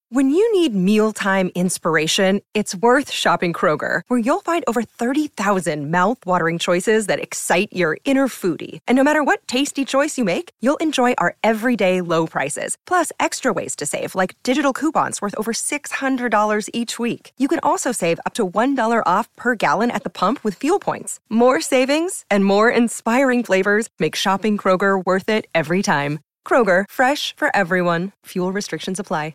When you need mealtime inspiration, it's worth shopping Kroger, where you'll find over 30,000 mouth-watering choices that excite your inner foodie. And no matter what tasty choice you make, you'll enjoy our everyday low prices, plus extra ways to save, like digital coupons worth over $600 each week. You can also save up to $1 off per gallon at the pump with fuel points. More savings and more inspiring flavors make shopping Kroger worth it every time. Kroger, fresh for everyone. Fuel restrictions apply.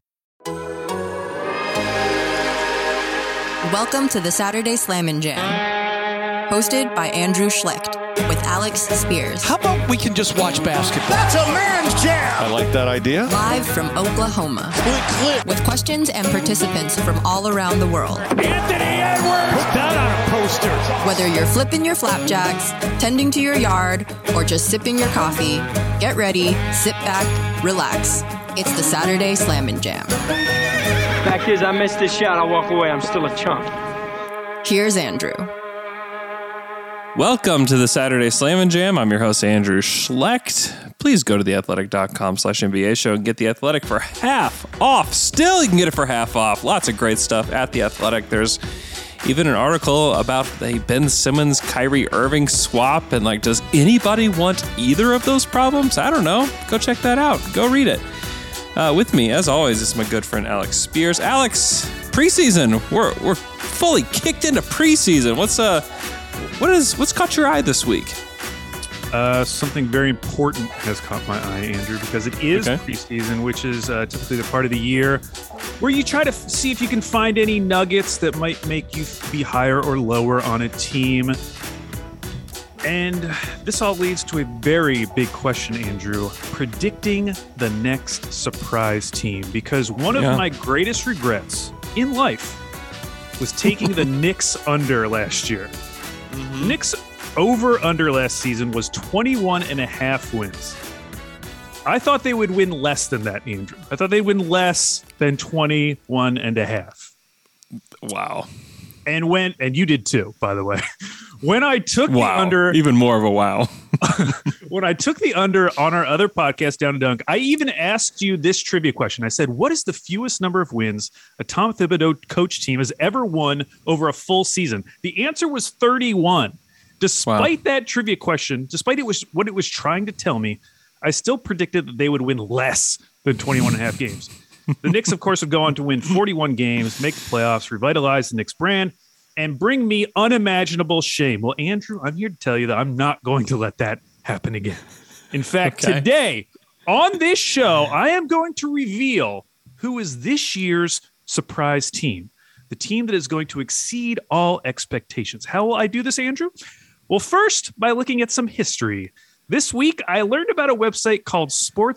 Welcome to the Saturday Slammin' Jam, hosted by Andrew Schlecht with Alex Spears. How about we can just watch basketball? That's a man's jam! I like that idea. Live from Oklahoma. Click. With questions and participants from all around the world. Anthony Edwards! Put that on a poster. Whether you're flipping your flapjacks, tending to your yard, or just sipping your coffee, get ready, sit back, relax. It's the Saturday Slammin' Jam. Fact is, I missed this shot. I'll walk away. I'm still a chump. Here's Andrew. Welcome to the Saturday Slammin' Jam. I'm your host, Andrew Schlecht. Please go to theathletic.com/NBA show and get The Athletic for half off. Still, you can get it for half off. Lots of great stuff at The Athletic. There's even an article about the Ben Simmons, Kyrie Irving swap. And does anybody want either of those problems? I don't know. Go check that out. Go read it. With me, as always, is my good friend Alex Spears. Alex, preseason. We're fully kicked into preseason. What's caught your eye this week? Something very important has caught my eye, Andrew, because it is preseason, which is typically the part of the year where you try to see if you can find any nuggets that might make you be higher or lower on a team. And this all leads to a very big question, Andrew, predicting the next surprise team. Because one of my greatest regrets in life was taking the Knicks under last year. Mm-hmm. Knicks over-under last season was 21.5 wins. I thought they would win less than that, Andrew. I thought they'd win less than 21.5. Wow. And you did too, by the way. When I took the under, even more of a wow. When I took the under on our other podcast, Down to Dunk, I even asked you this trivia question. I said, what is the fewest number of wins a Tom Thibodeau coach team has ever won over a full season? The answer was 31. Despite that trivia question, despite what it was trying to tell me, I still predicted that they would win less than 21.5 games. The Knicks, of course, would go on to win 41 games, make the playoffs, revitalize the Knicks brand, and bring me unimaginable shame. Well, Andrew, I'm here to tell you that I'm not going to let that happen again. In fact, today on this show, I am going to reveal who is this year's surprise team, the team that is going to exceed all expectations. How will I do this, Andrew? Well, first, by looking at some history. This week, I learned about a website called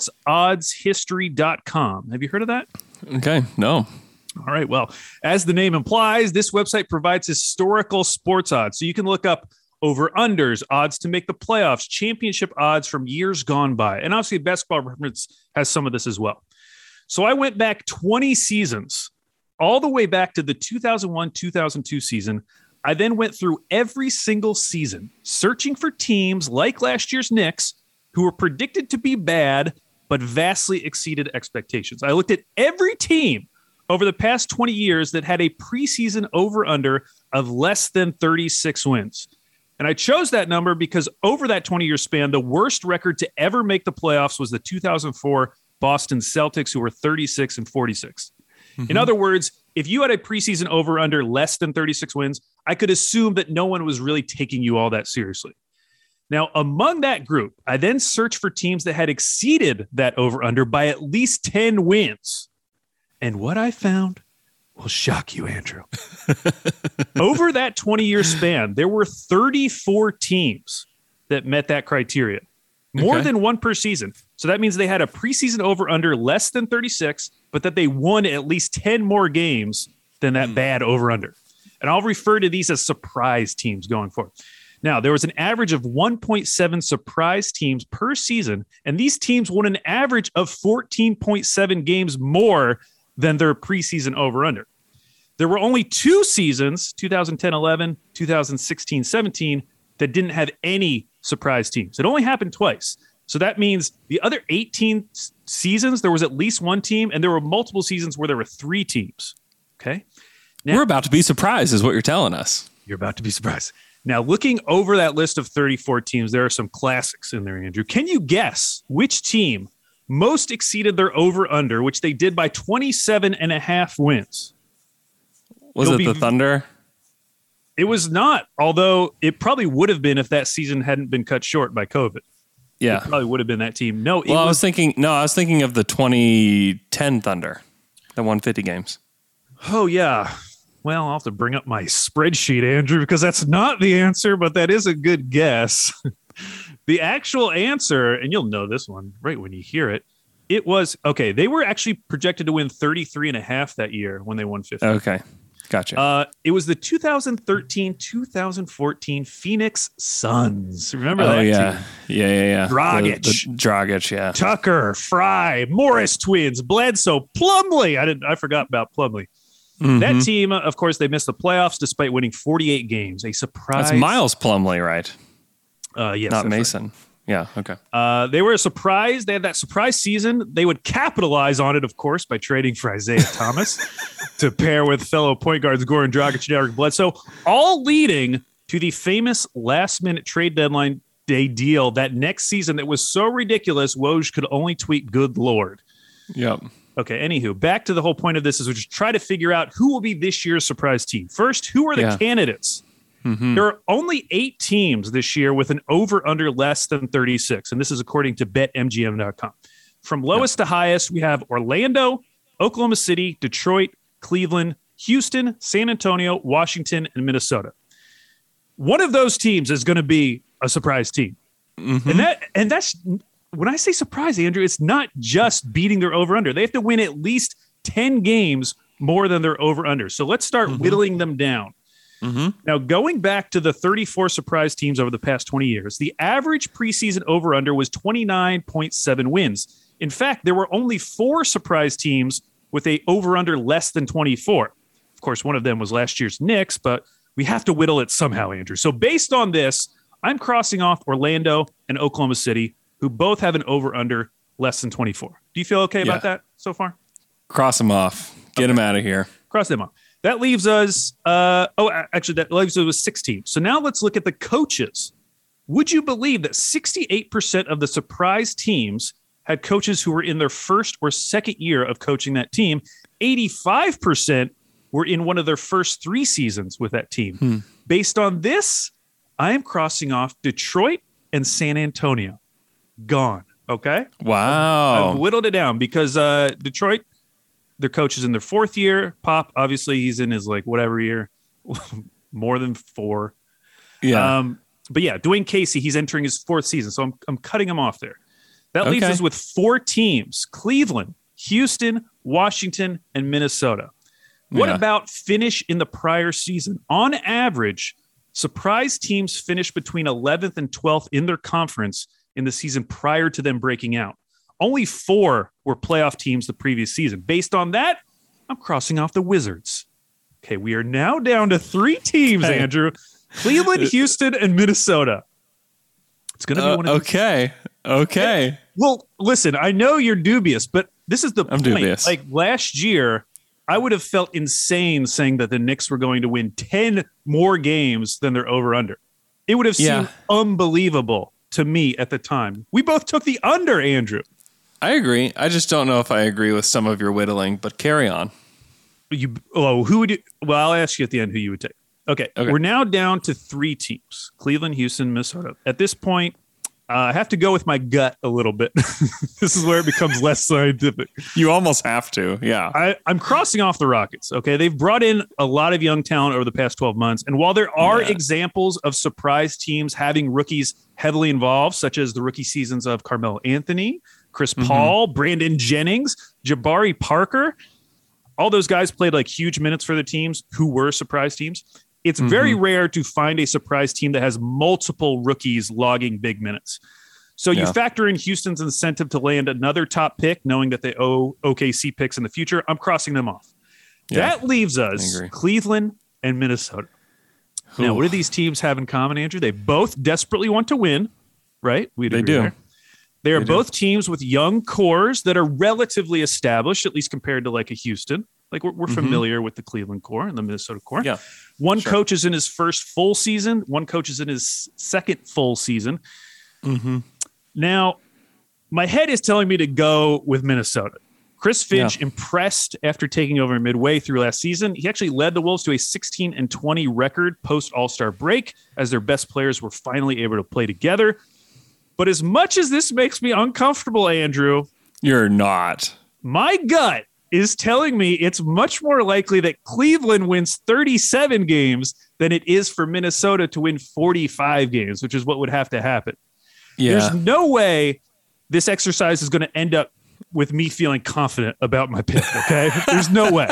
sportsoddshistory.com. Have you heard of that? Okay, no. All right. Well, as the name implies, this website provides historical sports odds. So you can look up over-unders, odds to make the playoffs, championship odds from years gone by. And obviously, Basketball Reference has some of this as well. So I went back 20 seasons, all the way back to the 2001-2002 season. I then went through every single season, searching for teams like last year's Knicks who were predicted to be bad, but vastly exceeded expectations. I looked at every team over the past 20 years that had a preseason over-under of less than 36 wins. And I chose that number because over that 20-year span, the worst record to ever make the playoffs was the 2004 Boston Celtics, who were 36-46. Mm-hmm. In other words, if you had a preseason over-under less than 36 wins, I could assume that no one was really taking you all that seriously. Now, among that group, I then searched for teams that had exceeded that over-under by at least 10 wins. And what I found will shock you, Andrew. Over that 20-year span, there were 34 teams that met that criteria. More than one per season. So that means they had a preseason over-under less than 36, but that they won at least 10 more games than that bad over-under. And I'll refer to these as surprise teams going forward. Now, there was an average of 1.7 surprise teams per season, and these teams won an average of 14.7 games more than their preseason over-under. There were only two seasons, 2010-11, 2016-17, that didn't have any surprise teams. It only happened twice. So that means the other 18 seasons, there was at least one team, and there were multiple seasons where there were 3 teams. Okay. Now, we're about to be surprised, is what you're telling us. You're about to be surprised. Now, looking over that list of 34 teams, there are some classics in there, Andrew. Can you guess which team most exceeded their over-under, which they did by 27.5 wins? Was it the Thunder? It was not, although it probably would have been if that season hadn't been cut short by COVID. Yeah. It probably would have been that team. No, I was thinking of the 2010 Thunder that won 50 games. Oh, yeah. Well, I'll have to bring up my spreadsheet, Andrew, because that's not the answer, but that is a good guess. The actual answer, and you'll know this one right when you hear it, it was, okay, they were actually projected to win 33.5 that year when they won 50. Okay, gotcha. It was the 2013-2014 Phoenix Suns. Remember that team? Yeah. Dragic. The Dragic, yeah. Tucker, Fry, Morris twins, Bledsoe, Plumlee. I forgot about Plumlee. Mm-hmm. That team, of course, they missed the playoffs despite winning 48 games. A surprise. That's Miles Plumlee, right? Yes. Not Mason. Right. Yeah, okay. They were a surprise. They had that surprise season. They would capitalize on it, of course, by trading for Isaiah Thomas to pair with fellow point guards Goran Dragic and Eric Bledsoe, all leading to the famous last-minute trade deadline day deal that next season that was so ridiculous, Woj could only tweet, "Good Lord." Yep. Okay, anywho, back to the whole point of this is we just try to figure out who will be this year's surprise team. First, who are the candidates? Mm-hmm. There are only 8 teams this year with an over-under less than 36, and this is according to BetMGM.com. From lowest to highest, we have Orlando, Oklahoma City, Detroit, Cleveland, Houston, San Antonio, Washington, and Minnesota. One of those teams is going to be a surprise team. Mm-hmm. And that's when I say surprise, Andrew, it's not just beating their over-under. They have to win at least 10 games more than their over-under. So let's start whittling them down. Mm-hmm. Now, going back to the 34 surprise teams over the past 20 years, the average preseason over-under was 29.7 wins. In fact, there were only 4 surprise teams with a over-under less than 24. Of course, one of them was last year's Knicks, but we have to whittle it somehow, Andrew. So based on this, I'm crossing off Orlando and Oklahoma City, who both have an over-under less than 24. Do you feel okay about that so far? Cross them off. Get them out of here. Cross them off. That leaves us, that leaves us with 6 teams. So now let's look at the coaches. Would you believe that 68% of the surprise teams had coaches who were in their first or second year of coaching that team? 85% were in one of their first 3 seasons with that team. Based on this, I am crossing off Detroit and San Antonio. Gone. Okay? Wow. I've whittled it down because Detroit, their coach is in their 4th year. Pop, obviously, he's in his whatever year, more than 4. Yeah. But yeah, Dwayne Casey, he's entering his 4th season, so I'm cutting him off there. That leaves us with 4 teams: Cleveland, Houston, Washington, and Minnesota. What about finish in the prior season? On average, surprise teams finish between 11th and 12th in their conference in the season prior to them breaking out. Only 4 were playoff teams the previous season. Based on that, I'm crossing off the Wizards. Okay, we are now down to 3 teams, Andrew. Cleveland, Houston, and Minnesota. It's going to be one of Okay. Well, listen, I know you're dubious, but this is the I'm point. Dubious. Last year, I would have felt insane saying that the Knicks were going to win 10 more games than their over-under. It would have seemed unbelievable to me at the time. We both took the under, Andrew. I agree. I just don't know if I agree with some of your whittling, but carry on. Who would you? Well, I'll ask you at the end who you would take. Okay. We're now down to 3 teams: Cleveland, Houston, Minnesota. At this point, I have to go with my gut a little bit. This is where it becomes less scientific. You almost have to, yeah. I'm crossing off the Rockets, okay? They've brought in a lot of young talent over the past 12 months, and while there are examples of surprise teams having rookies heavily involved, such as the rookie seasons of Carmelo Anthony, Chris Paul, Brandon Jennings, Jabari Parker, all those guys played huge minutes for their teams who were surprise teams. It's very rare to find a surprise team that has multiple rookies logging big minutes. So you factor in Houston's incentive to land another top pick, knowing that they owe OKC picks in the future. I'm crossing them off. Yeah, that leaves us Cleveland and Minnesota. Now, what do these teams have in common, Andrew? They both desperately want to win, right? They do. They are both teams with young cores that are relatively established, at least compared to like a Houston. Like we're familiar with the Cleveland core and the Minnesota core. Yeah. One coach is in his first full season. One coach is in his second full season. Now, my head is telling me to go with Minnesota. Chris Finch impressed after taking over midway through last season. He actually led the Wolves to a 16-20 record post All-Star break as their best players were finally able to play together. But as much as this makes me uncomfortable, Andrew, You're not. my gut is telling me it's much more likely that Cleveland wins 37 games than it is for Minnesota to win 45 games, which is what would have to happen. Yeah. There's no way this exercise is going to end up with me feeling confident about my pick, okay? There's no way.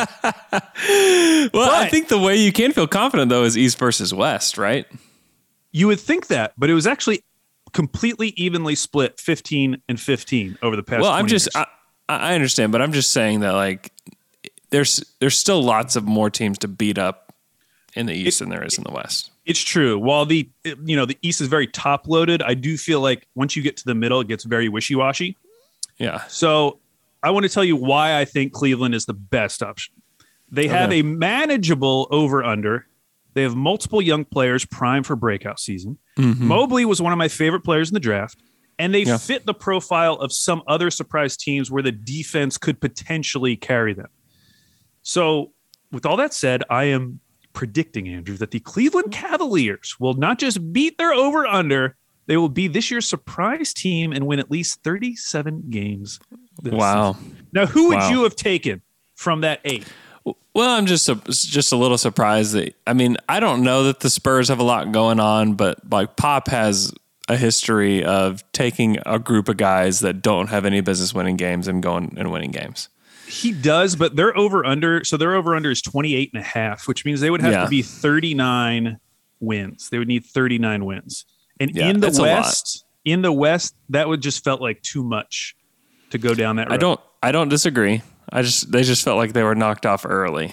Well, I think the way you can feel confident, though, is East versus West, right? You would think that, but it was actually completely evenly split 15-15 over the past 20 years. I understand, but I'm just saying that like there's still lots of more teams to beat up in the East than there is in the West. It's true. While the East is very top loaded, I do feel like once you get to the middle, it gets very wishy-washy. Yeah. So I want to tell you why I think Cleveland is the best option. They have a manageable over-under. They have multiple young players primed for breakout season. Mobley was one of my favorite players in the draft. And they fit the profile of some other surprise teams where the defense could potentially carry them. So with all that said, I am predicting, Andrew, that the Cleveland Cavaliers will not just beat their over-under, they will be this year's surprise team and win at least 37 games. Wow. Season. Now, who would you have taken from that 8? Well, I'm just a little surprised that, I mean, I don't know that the Spurs have a lot going on, but like Pop has a history of taking a group of guys that don't have any business winning games and going and winning games. He does, but their over-under is 28.5, which means they would have to be 39 wins. They would need 39 wins. And in the West, that would just felt like too much to go down that road. I don't disagree. They just felt like they were knocked off early.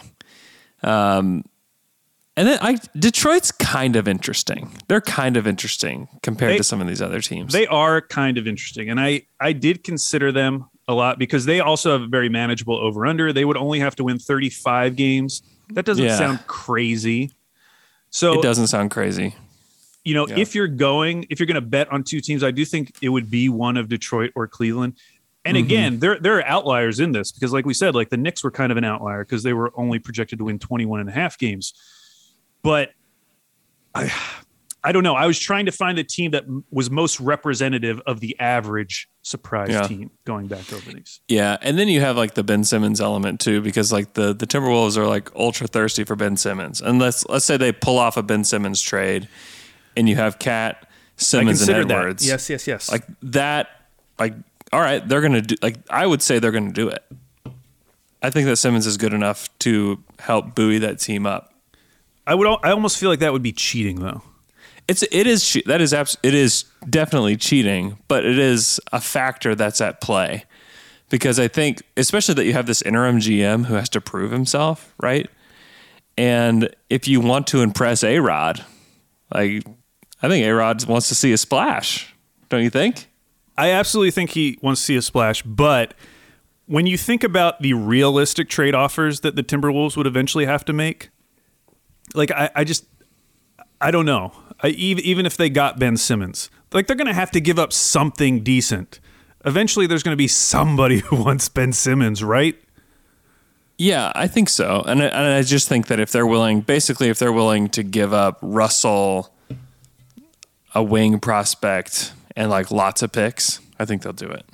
And then Detroit's kind of interesting. They're kind of interesting compared to some of these other teams. They are kind of interesting. And I did consider them a lot because they also have a very manageable over-under. They would only have to win 35 games. That doesn't sound crazy. So it doesn't sound crazy. You know, if you're going to bet on two teams, I do think it would be one of Detroit or Cleveland. And again, there are outliers in this because like we said, like the Knicks were kind of an outlier because they were only projected to win 21.5 games. But I don't know. I was trying to find the team that was most representative of the average surprise team going back over these. Yeah, and then you have like the Ben Simmons element too, because like the Timberwolves are like ultra thirsty for Ben Simmons. And let's say they pull off a Ben Simmons trade, and you have Cat, Simmons, and Edwards. That. Yes. Like that. Like all right, they're gonna do. Like I would say they're gonna do it. I think that Simmons is good enough to help buoy that team up. I almost feel like that would be cheating, though. It is definitely cheating, but it is a factor that's at play because I think, especially that you have this interim GM who has to prove himself, right? And if you want to impress A-Rod, like I think A-Rod wants to see a splash, don't you think? I absolutely think he wants to see a splash, but when you think about the realistic trade offers that the Timberwolves would eventually have to make. Like, I don't know. Even if they got Ben Simmons, like they're going to have to give up something decent. Eventually, there's going to be somebody who wants Ben Simmons, right? Yeah, I think so. And I just think that if they're willing to give up Russell, a wing prospect, and like lots of picks, I think they'll do it.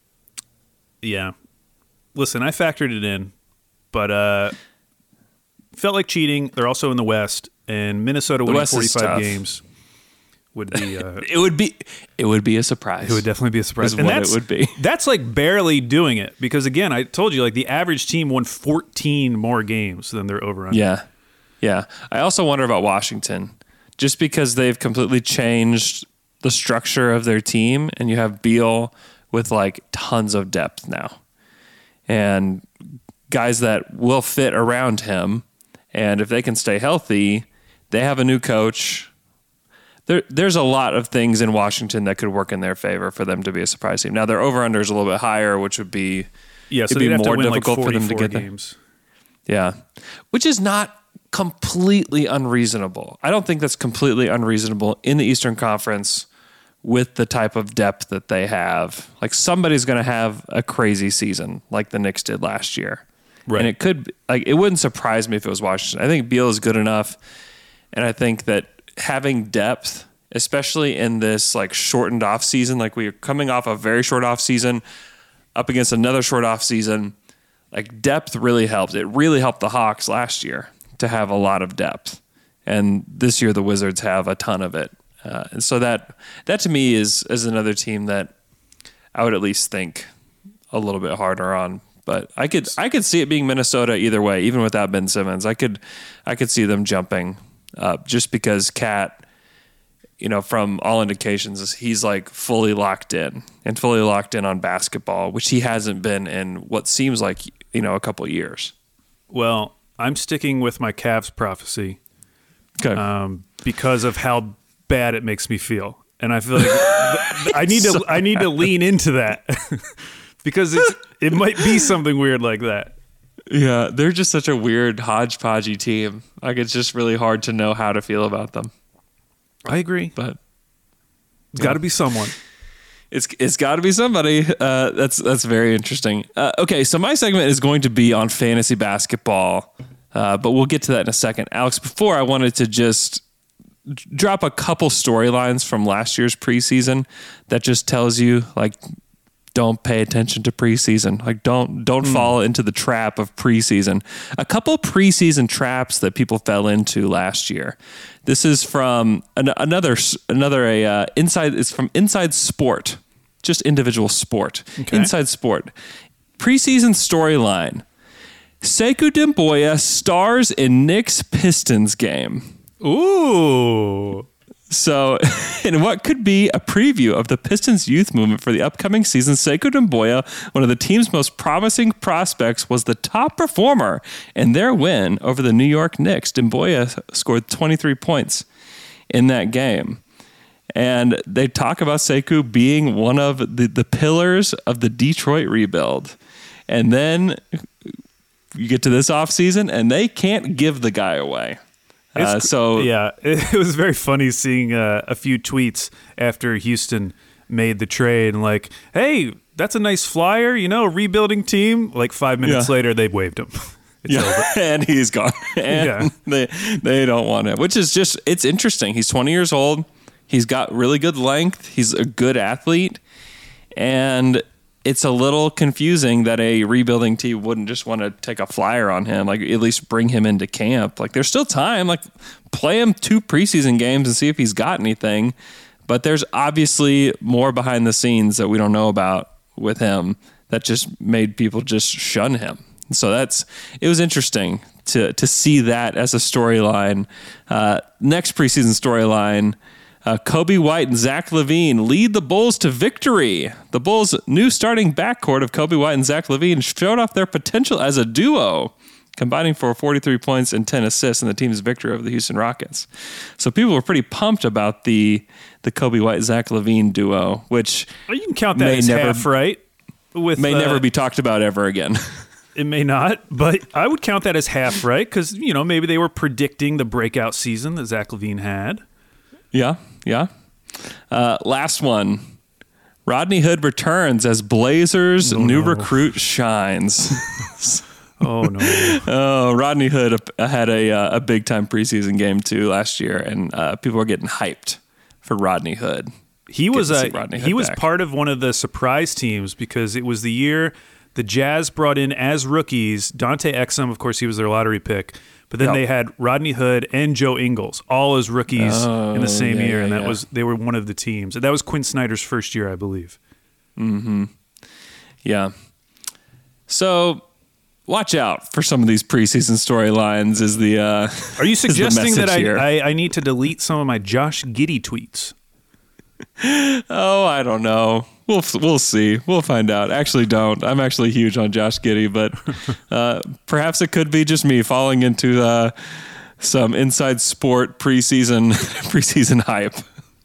Yeah. Listen, I factored it in, but felt like cheating. They're also in the West, and Minnesota winning 45 games would be. It would be a surprise. It would definitely be a surprise. And it would be. That's like barely doing it because again, I told you like the average team won 14 more games than their over-under. Yeah. I also wonder about Washington, just because they've completely changed the structure of their team, and you have Beal with like tons of depth now, and guys that will fit around him. And if they can stay healthy, they have a new coach. there's a lot of things in Washington that could work in their favor for them to be a surprise team. Now their over/under is a little bit higher, which would be so it'd be more difficult like for them to get games. Yeah, which is not completely unreasonable. I don't think that's completely unreasonable in the Eastern Conference with the type of depth that they have. Like somebody's going to have a crazy season like the Knicks did last year. Right. And it wouldn't surprise me if it was Washington. I think Beal is good enough. And I think that having depth, especially in this like shortened off season, like we are coming off a very short off season up against another short off season, like depth really helps. It really helped the Hawks last year to have a lot of depth. And this year the Wizards have a ton of it. And so that to me is another team that I would at least think a little bit harder on. But I could see it being Minnesota either way, even without Ben Simmons. I could see them jumping just because Cat, from all indications, he's like fully locked in on basketball, which he hasn't been in what seems like a couple of years. Well, I'm sticking with my Cavs prophecy, okay, because of how bad it makes me feel, and I feel like I need to lean into that because it might be something weird like that. Yeah, they're just such a weird hodgepodgey team. Like it's just really hard to know how to feel about them. I agree, but it's got to be someone. It's got to be somebody. That's very interesting. Okay, so my segment is going to be on fantasy basketball, but we'll get to that in a second. Alex, before I wanted to just drop a couple storylines from last year's preseason that just tells you like don't pay attention to preseason. Like don't fall into the trap of preseason. A couple preseason traps that people fell into last year. This is from another inside. It's from Inside Sport, just individual sport. Okay. Inside Sport preseason storyline: Sekou Doumbouya stars in Knicks Pistons game. Ooh. So, in what could be a preview of the Pistons youth movement for the upcoming season, Sekou Doumbouya, one of the team's most promising prospects, was the top performer in their win over the New York Knicks. Doumbouya scored 23 points in that game. And they talk about Sekou being one of the pillars of the Detroit rebuild. And then you get to this offseason, and they can't give the guy away. It was very funny seeing a few tweets after Houston made the trade and like, hey, that's a nice flyer, rebuilding team. Like 5 minutes later, they waived him. It's over. And he's gone. And they don't want him, which is just, it's interesting. He's 20 years old. He's got really good length. He's a good athlete. And it's a little confusing that a rebuilding team wouldn't just want to take a flyer on him, like at least bring him into camp. Like there's still time, like play him 2 preseason games and see if he's got anything. But there's obviously more behind the scenes that we don't know about with him that just made people just shun him. So it was interesting to see that as a storyline. Next preseason storyline, Kobe White and Zach LaVine lead the Bulls to victory. The Bulls' new starting backcourt of Kobe White and Zach LaVine showed off their potential as a duo, combining for 43 points and 10 assists in the team's victory over the Houston Rockets. So people were pretty pumped about the Kobe White-Zach LaVine duo, which you can count that as half right. Never be talked about ever again. It may not, but I would count that as half right because, maybe they were predicting the breakout season that Zach LaVine had. Yeah. Last one. Rodney Hood returns as Blazers' new recruit shines. Oh, no. Oh, Rodney Hood had a big-time preseason game, too, last year, and people were getting hyped for Rodney Hood. He was part of one of the surprise teams because it was the year the Jazz brought in as rookies Dante Exum. Of course, he was their lottery pick. But then they had Rodney Hood and Joe Ingles, all as rookies in the same year, and they were one of the teams. That was Quinn Snyder's first year, I believe. Mm-hmm. Yeah. So watch out for some of these preseason storylines. Are you suggesting that I need to delete some of my Josh Giddey tweets? Oh, I don't know. We'll see. We'll find out. Actually, don't. I'm actually huge on Josh Giddey, but perhaps it could be just me falling into some Inside Sport preseason hype.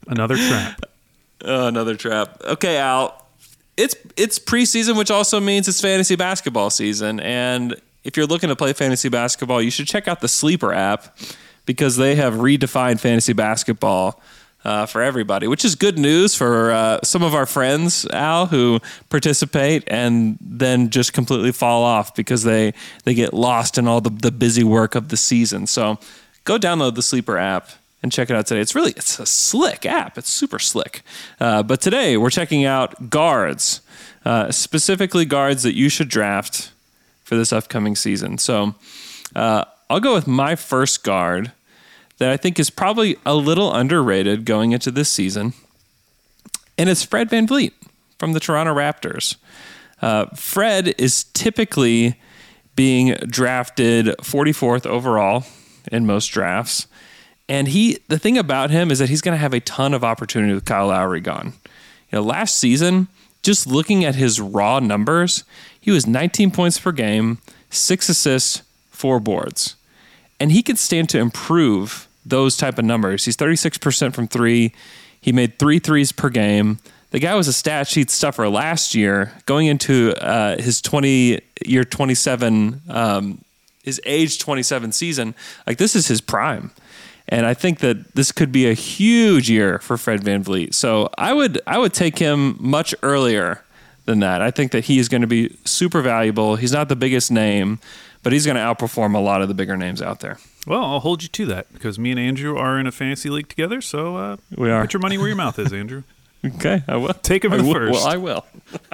Another trap. Another trap. Okay, Al. It's preseason, which also means it's fantasy basketball season. And if you're looking to play fantasy basketball, you should check out the Sleeper app because they have redefined fantasy basketball for everybody, which is good news for some of our friends, Al, who participate and then just completely fall off because they get lost in all the busy work of the season. So go download the Sleeper app and check it out today. It's a slick app. It's super slick. But today we're checking out guards, specifically guards that you should draft for this upcoming season. So I'll go with my first guard that I think is probably a little underrated going into this season, and it's Fred VanVleet from the Toronto Raptors. Fred is typically being drafted 44th overall in most drafts. And the thing about him is that he's going to have a ton of opportunity with Kyle Lowry gone. Last season, just looking at his raw numbers, he was 19 points per game, 6 assists, 4 boards. And he could stand to improve those type of numbers. He's 36% from 3. He made 3 threes per game. The guy was a stat sheet stuffer last year, going into his his age 27 season. Like, this is his prime. And I think that this could be a huge year for Fred VanVleet. So I would take him much earlier than that. I think that he is going to be super valuable. He's not the biggest name, but he's going to outperform a lot of the bigger names out there. Well, I'll hold you to that because me and Andrew are in a fantasy league together. So we are. Put your money where your mouth is, Andrew. Okay, I will. Take him first. Well, I will.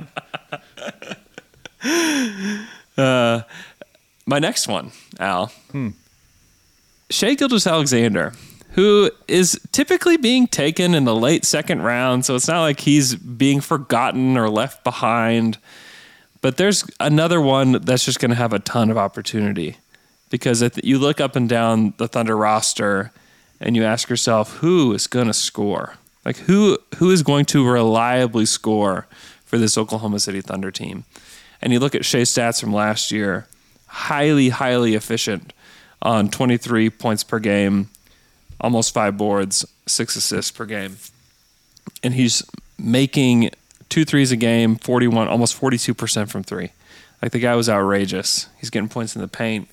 My next one, Al. Shai Gilgeous-Alexander, who is typically being taken in the late second round, so it's not like he's being forgotten or left behind. But there's another one that's just going to have a ton of opportunity because you look up and down the Thunder roster and you ask yourself, who is going to score? Like, who is going to reliably score for this Oklahoma City Thunder team? And you look at Shai's stats from last year, highly, highly efficient on 23 points per game, almost 5 boards, 6 assists per game. And he's making 2 threes a game, 41, almost 42% from 3. Like, the guy was outrageous. He's getting points in the paint.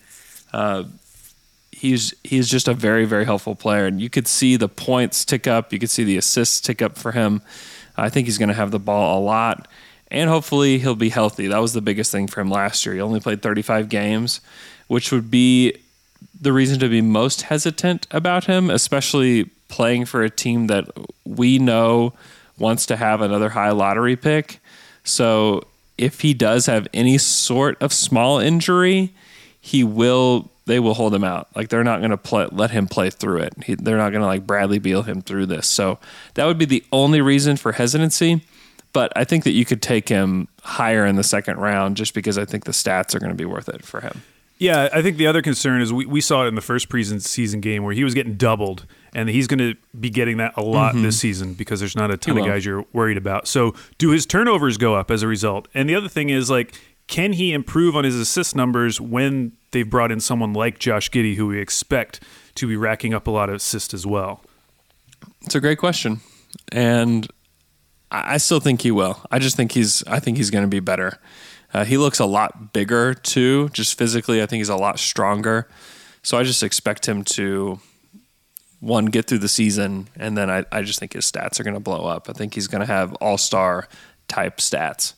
He's just a very, very helpful player. And you could see the points tick up. You could see the assists tick up for him. I think he's going to have the ball a lot. And hopefully he'll be healthy. That was the biggest thing for him last year. He only played 35 games, which would be the reason to be most hesitant about him, especially playing for a team that we know wants to have another high lottery pick. So if he does have any sort of small injury, they will hold him out. Like, they're not going to let him play through it. They're not going to like Bradley Beal him through this. So that would be the only reason for hesitancy. But I think that you could take him higher in the second round just because I think the stats are going to be worth it for him. Yeah, I think the other concern is we saw it in the first preseason game where he was getting doubled, and he's going to be getting that a lot this season because there's not a ton of guys you're worried about. So do his turnovers go up as a result? And the other thing is, like, can he improve on his assist numbers when they've brought in someone like Josh Giddey, who we expect to be racking up a lot of assists as well? It's a great question, and I still think he will. I think he's going to be better. He looks a lot bigger too, just physically. I think he's a lot stronger. So I just expect him to, one, get through the season, and then I just think his stats are going to blow up. I think he's going to have all-star type stats.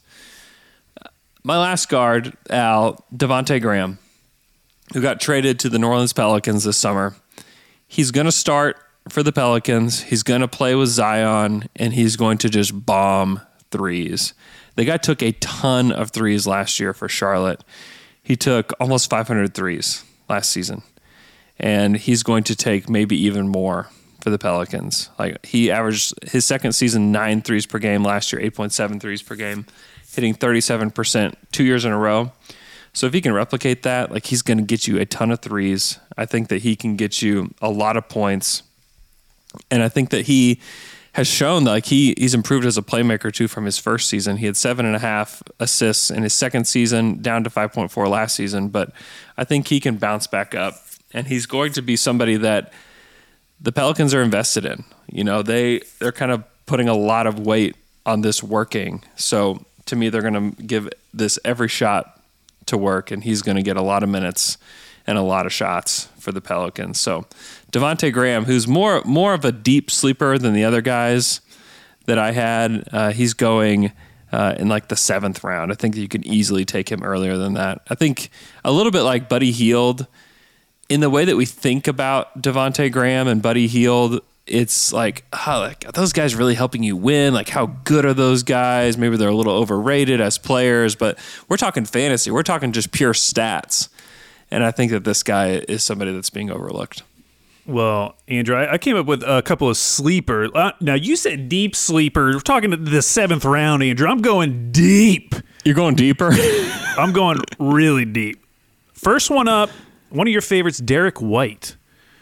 My last guard, Al, Devontae Graham, who got traded to the New Orleans Pelicans this summer. He's going to start for the Pelicans. He's going to play with Zion, and he's going to just bomb threes. The guy took a ton of threes last year for Charlotte. He took almost 500 threes last season, and he's going to take maybe even more for the Pelicans. Like, he averaged his second season 9 threes per game last year, 8.7 threes per game, hitting 37% 2 years in a row. So if he can replicate that, like, he's going to get you a ton of threes. I think that he can get you a lot of points, and I think that he has shown that, like, he's improved as a playmaker too from his first season. He had 7.5 assists in his second season, down to 5.4 last season. But I think he can bounce back up, and he's going to be somebody that the Pelicans are invested in. You know, they're kind of putting a lot of weight on this working. So to me, they're going to give this every shot to work, and he's going to get a lot of minutes and a lot of shots for the Pelicans. So Devontae Graham, who's more of a deep sleeper than the other guys that I had, he's going in like the 7th round. I think that you can easily take him earlier than that. I think a little bit like Buddy Hield, in the way that we think about Devontae Graham and Buddy Hield, it's like, are those guys really helping you win? Like, how good are those guys? Maybe they're a little overrated as players, but we're talking fantasy. We're talking just pure stats. And I think that this guy is somebody that's being overlooked. Well, Andrew, I came up with a couple of sleeper. Now, you said deep sleeper. We're talking to the 7th round, Andrew. I'm going deep. You're going deeper? I'm going really deep. First one up, one of your favorites, Derek White.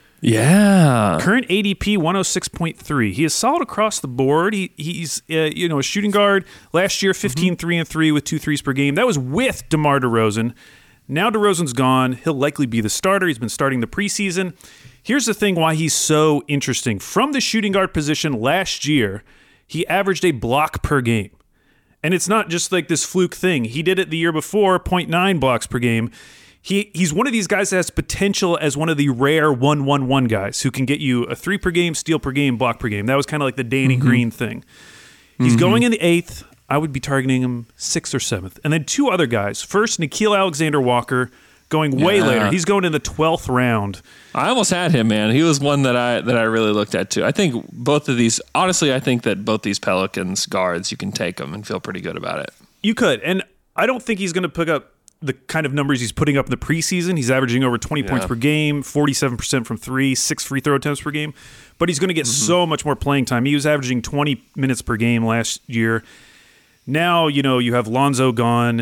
Yeah. Current ADP 106.3. He is solid across the board. He's a shooting guard. Last year, 15 3-3 with 2 threes per game. That was with DeMar DeRozan. Now DeRozan's gone. He'll likely be the starter. He's been starting the preseason. Here's the thing why he's so interesting. From the shooting guard position last year, he averaged a block per game. And it's not just like this fluke thing. He did it the year before, 0.9 blocks per game. He's one of these guys that has potential as one of the rare 1-1-1 guys who can get you a 3 per game, steal per game, block per game. That was kind of like the Danny Green thing. He's going in the 8th. I would be targeting him 6th or 7th. And then 2 other guys. First, Nickeil Alexander-Walker, going way later. He's going in the 12th round. I almost had him, man. He was one that I really looked at too. I think both of these, honestly, I think that both these Pelicans guards, you can take them and feel pretty good about it. You could. And I don't think he's going to pick up the kind of numbers he's putting up in the preseason. He's averaging over 20 points per game, 47% from 3, 6 free throw attempts per game. But he's going to get so much more playing time. He was averaging 20 minutes per game last year. Now, you have Lonzo gone.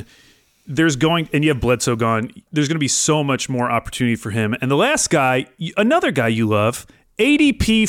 And you have Bledsoe gone. There's going to be so much more opportunity for him. And the last guy, another guy you love, ADP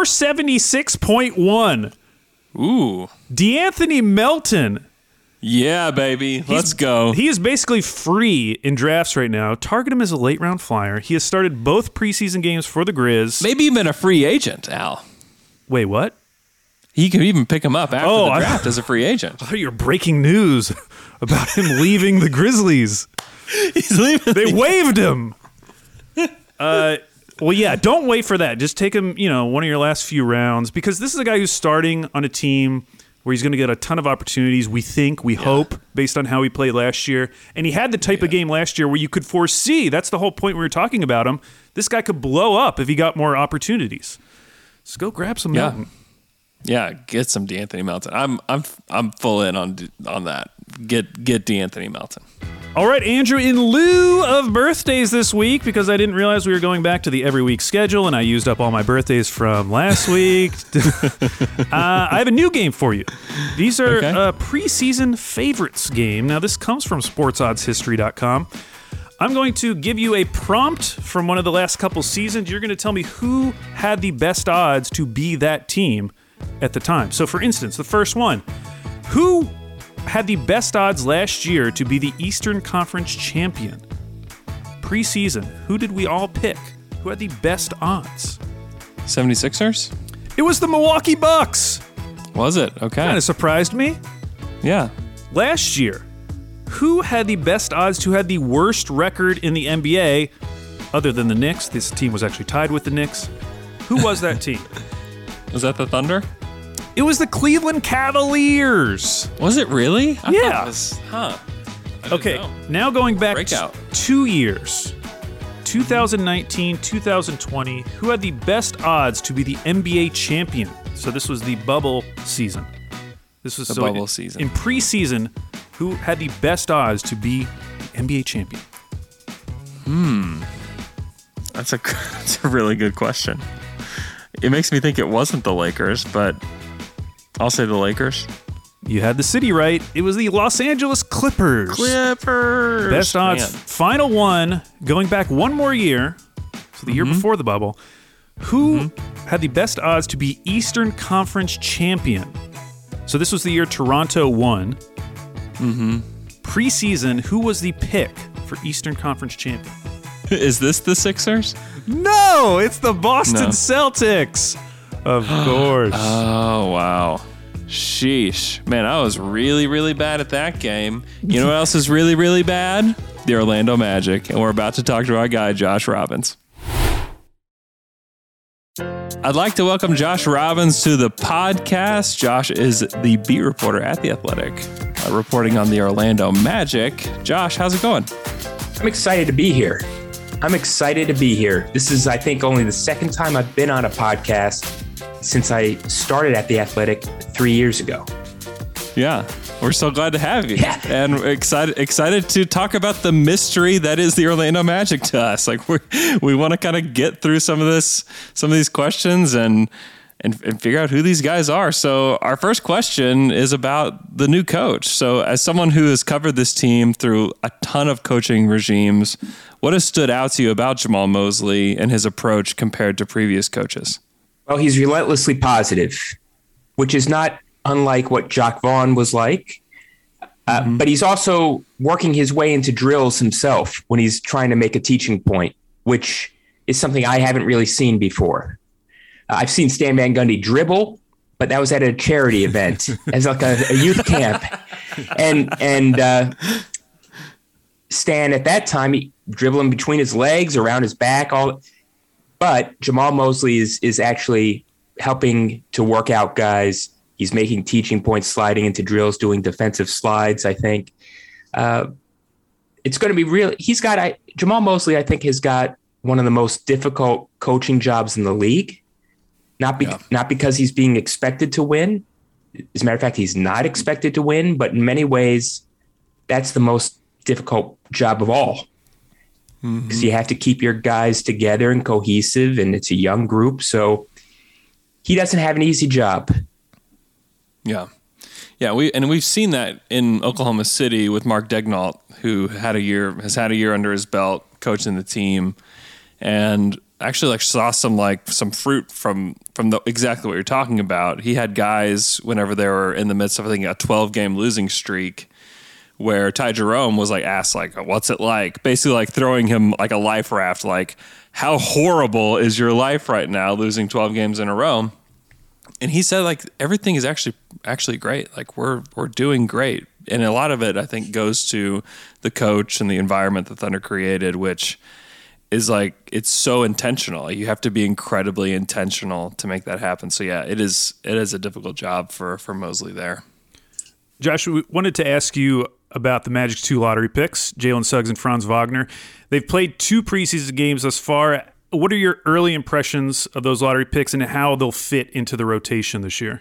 476.1. Ooh. DeAnthony Melton. Yeah, baby. Let's go. He is basically free in drafts right now. Target him as a late round flyer. He has started both preseason games for the Grizz. Maybe even a free agent, Al. Wait, what? He could even pick him up after the draft as a a free agent. I thought you were breaking news about him leaving the Grizzlies. He's leaving. They waived him. Well, yeah, don't wait for that. Just take him, one of your last few rounds, because this is a guy who's starting on a team where he's going to get a ton of opportunities, we hope, based on how he played last year. And he had the type of game last year where you could foresee, that's the whole point we were talking about him, this guy could blow up if he got more opportunities. So go grab some Melton. Yeah, get some DeAnthony Melton. I'm full in on that. Get DeAnthony Melton. All right, Andrew, in lieu of birthdays this week, because I didn't realize we were going back to the every week schedule and I used up all my birthdays from last week, I have a new game for you. These are a preseason favorites game. Now, this comes from sportsoddeshistory.com. I'm going to give you a prompt from one of the last couple seasons. You're going to tell me who had the best odds to be that team at the time. So, for instance, the first one, who had the best odds last year to be the Eastern Conference champion? Preseason, who did we all pick? Who had the best odds? 76ers? It was the Milwaukee Bucks. Was it? Okay. Kind of surprised me. Yeah. Last year, who had the best odds to have the worst record in the NBA other than the Knicks? This team was actually tied with the Knicks. Who was that team? Was that the Thunder? It was the Cleveland Cavaliers. Was it really? I Yeah. thought it was, Okay, now going back 2 years, 2019, 2020, who had the best odds to be the NBA champion? So this was the bubble season. This was the bubble season. In preseason, who had the best odds to be the NBA champion? That's a really good question. It makes me think it wasn't the Lakers, but I'll say the Lakers. You had the city right. It was the Los Angeles Clippers. Best odds. Man. Final one, going back one more year, so the year before the bubble, who had the best odds to be Eastern Conference champion? So this was the year Toronto won. Preseason, who was the pick for Eastern Conference champion? Is this the Sixers? No, it's the Boston No. Celtics. Of course. Oh, wow. Sheesh. Man, I was really, really bad at that game. You know what else is really, really bad? The Orlando Magic. And we're about to talk to our guy, Josh Robbins. I'd like to welcome Josh Robbins to the podcast. Josh is the beat reporter at The Athletic, reporting on the Orlando Magic. Josh, how's it going? I'm excited to be here. This is, I think, only the second time I've been on a podcast since I started at The Athletic 3 years ago. Yeah, we're so glad to have you. Yeah. And excited to talk about the mystery that is the Orlando Magic to us. Like we want to kind of get through some of these questions and figure out who these guys are. So our first question is about the new coach. So as someone who has covered this team through a ton of coaching regimes, what has stood out to you about Jamahl Mosley and his approach compared to previous coaches? Well, he's relentlessly positive, which is not unlike what Jacque Vaughn was like. But he's also working his way into drills himself when he's trying to make a teaching point, which is something I haven't really seen before. I've seen Stan Van Gundy dribble, but that was at a charity event as like a youth camp. And Stan at that time, he dribbling between his legs, around his back, but Jamahl Mosley is actually helping to work out guys. He's making teaching points, sliding into drills, doing defensive slides, I think. It's going to be real. Jamahl Mosley, I think, has got one of the most difficult coaching jobs in the league. Not because he's being expected to win. As a matter of fact, he's not expected to win, but in many ways, that's the most difficult job of all. Because you have to keep your guys together and cohesive, and it's a young group. So he doesn't have an easy job. Yeah. We've seen that in Oklahoma City with Mark Daigneault, who has had a year under his belt coaching the team, and actually saw some fruit from exactly what you're talking about. He had guys whenever they were in the midst of, I think, a 12-game losing streak, where Ty Jerome was asked what's it like? Basically throwing him like a life raft, like how horrible is your life right now, losing 12 games in a row? And he said everything is actually great. We're doing great. And a lot of it, I think, goes to the coach and the environment that Thunder created, which is it's so intentional. You have to be incredibly intentional to make that happen. So yeah, it is a difficult job for Mosley there. Josh, we wanted to ask you about the Magic's 2 lottery picks, Jalen Suggs and Franz Wagner. They've played 2 preseason games thus far. What are your early impressions of those lottery picks and how they'll fit into the rotation this year?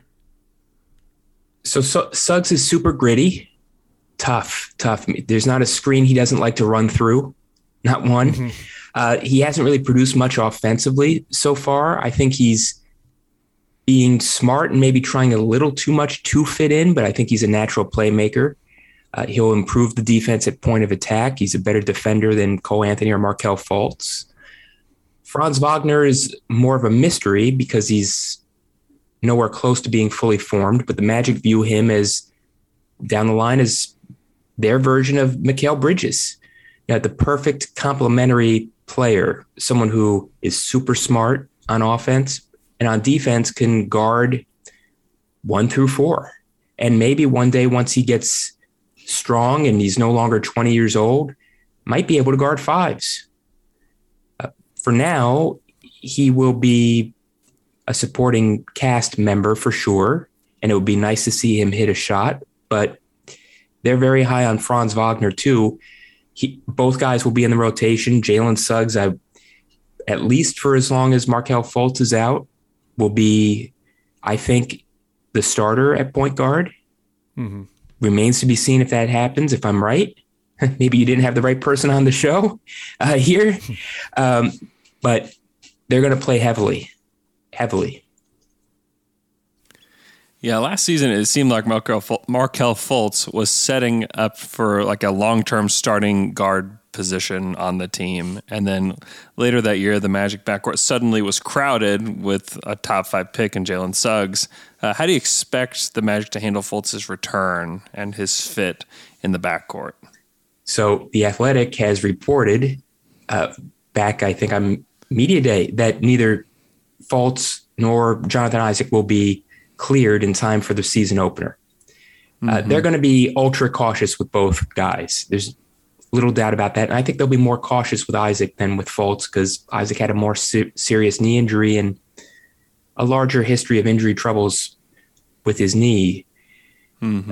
So Suggs is super gritty, tough. There's not a screen he doesn't like to run through, not one. He hasn't really produced much offensively so far. I think he's being smart and maybe trying a little too much to fit in, but I think he's a natural playmaker. He'll improve the defense at point of attack. He's a better defender than Cole Anthony or Markelle Fultz. Franz Wagner is more of a mystery because he's nowhere close to being fully formed, but the Magic view him as down the line as their version of Mikal Bridges. The perfect complementary player, someone who is super smart on offense and on defense can guard 1 through 4. And maybe one day once he gets strong and he's no longer 20 years old, might be able to guard 5s. For now, he will be a supporting cast member for sure, and it would be nice to see him hit a shot, but they're very high on Franz Wagner too. Both guys will be in the rotation. Jalen Suggs, at least for as long as Markelle Fultz is out, will be, I think, the starter at point guard. Remains to be seen if that happens, if I'm right. Maybe you didn't have the right person on the show here. But they're going to play heavily. Yeah, last season it seemed like Markelle Fultz was setting up for a long-term starting guard position on the team. And then later that year, the Magic backcourt suddenly was crowded with a top 5 pick in Jalen Suggs. How do you expect the Magic to handle Fultz's return and his fit in the backcourt? So The Athletic has reported back, I think on media day, that neither Fultz nor Jonathan Isaac will be cleared in time for the season opener. They're going to be ultra cautious with both guys. There's little doubt about that. And I think they'll be more cautious with Isaac than with Fultz because Isaac had a more serious knee injury and a larger history of injury troubles with his knee. With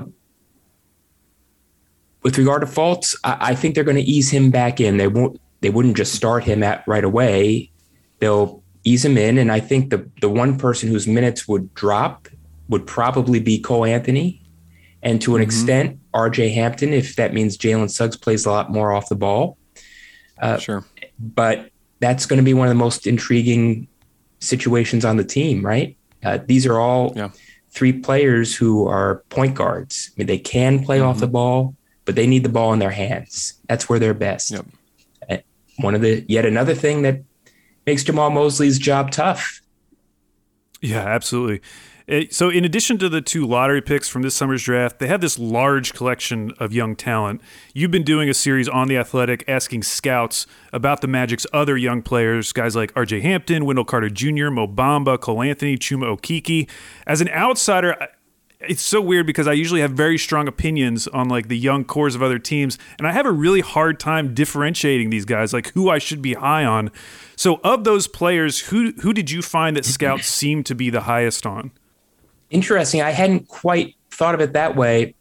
regard to Fultz, I think they're going to ease him back in. They wouldn't just start him right away. They'll ease him in. And I think the one person whose minutes would drop would probably be Cole Anthony. And to an extent, RJ Hampton, if that means Jalen Suggs plays a lot more off the ball. Sure. But that's going to be one of the most intriguing situations on the team, right? These are all three players who are point guards. I mean, they can play off the ball, but they need the ball in their hands. That's where they're best. Yep. Yet another thing that makes Jamal Mosley's job tough. Yeah, absolutely. So in addition to the 2 lottery picks from this summer's draft, they have this large collection of young talent. You've been doing a series on The Athletic asking scouts about the Magic's other young players, guys like RJ Hampton, Wendell Carter Jr., Mo Bamba, Cole Anthony, Chuma Okeke. As an outsider, it's so weird because I usually have very strong opinions on like the young cores of other teams, and I have a really hard time differentiating these guys, like who I should be high on. So of those players, who did you find that scouts seem to be the highest on? Interesting. I hadn't quite thought of it that way.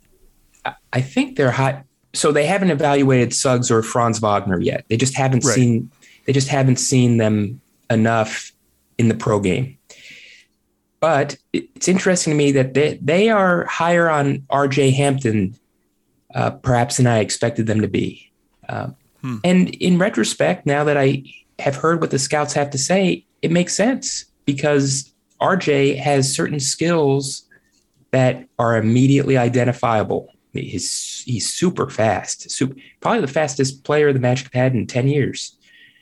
I think they're high. So they haven't evaluated Suggs or Franz Wagner yet. They just haven't seen. They just haven't seen them enough in the pro game. But it's interesting to me that they are higher on RJ Hampton, perhaps than I expected them to be. And in retrospect, now that I have heard what the scouts have to say, it makes sense because RJ has certain skills that are immediately identifiable. He's super fast, probably the fastest player the Magic have had in 10 years.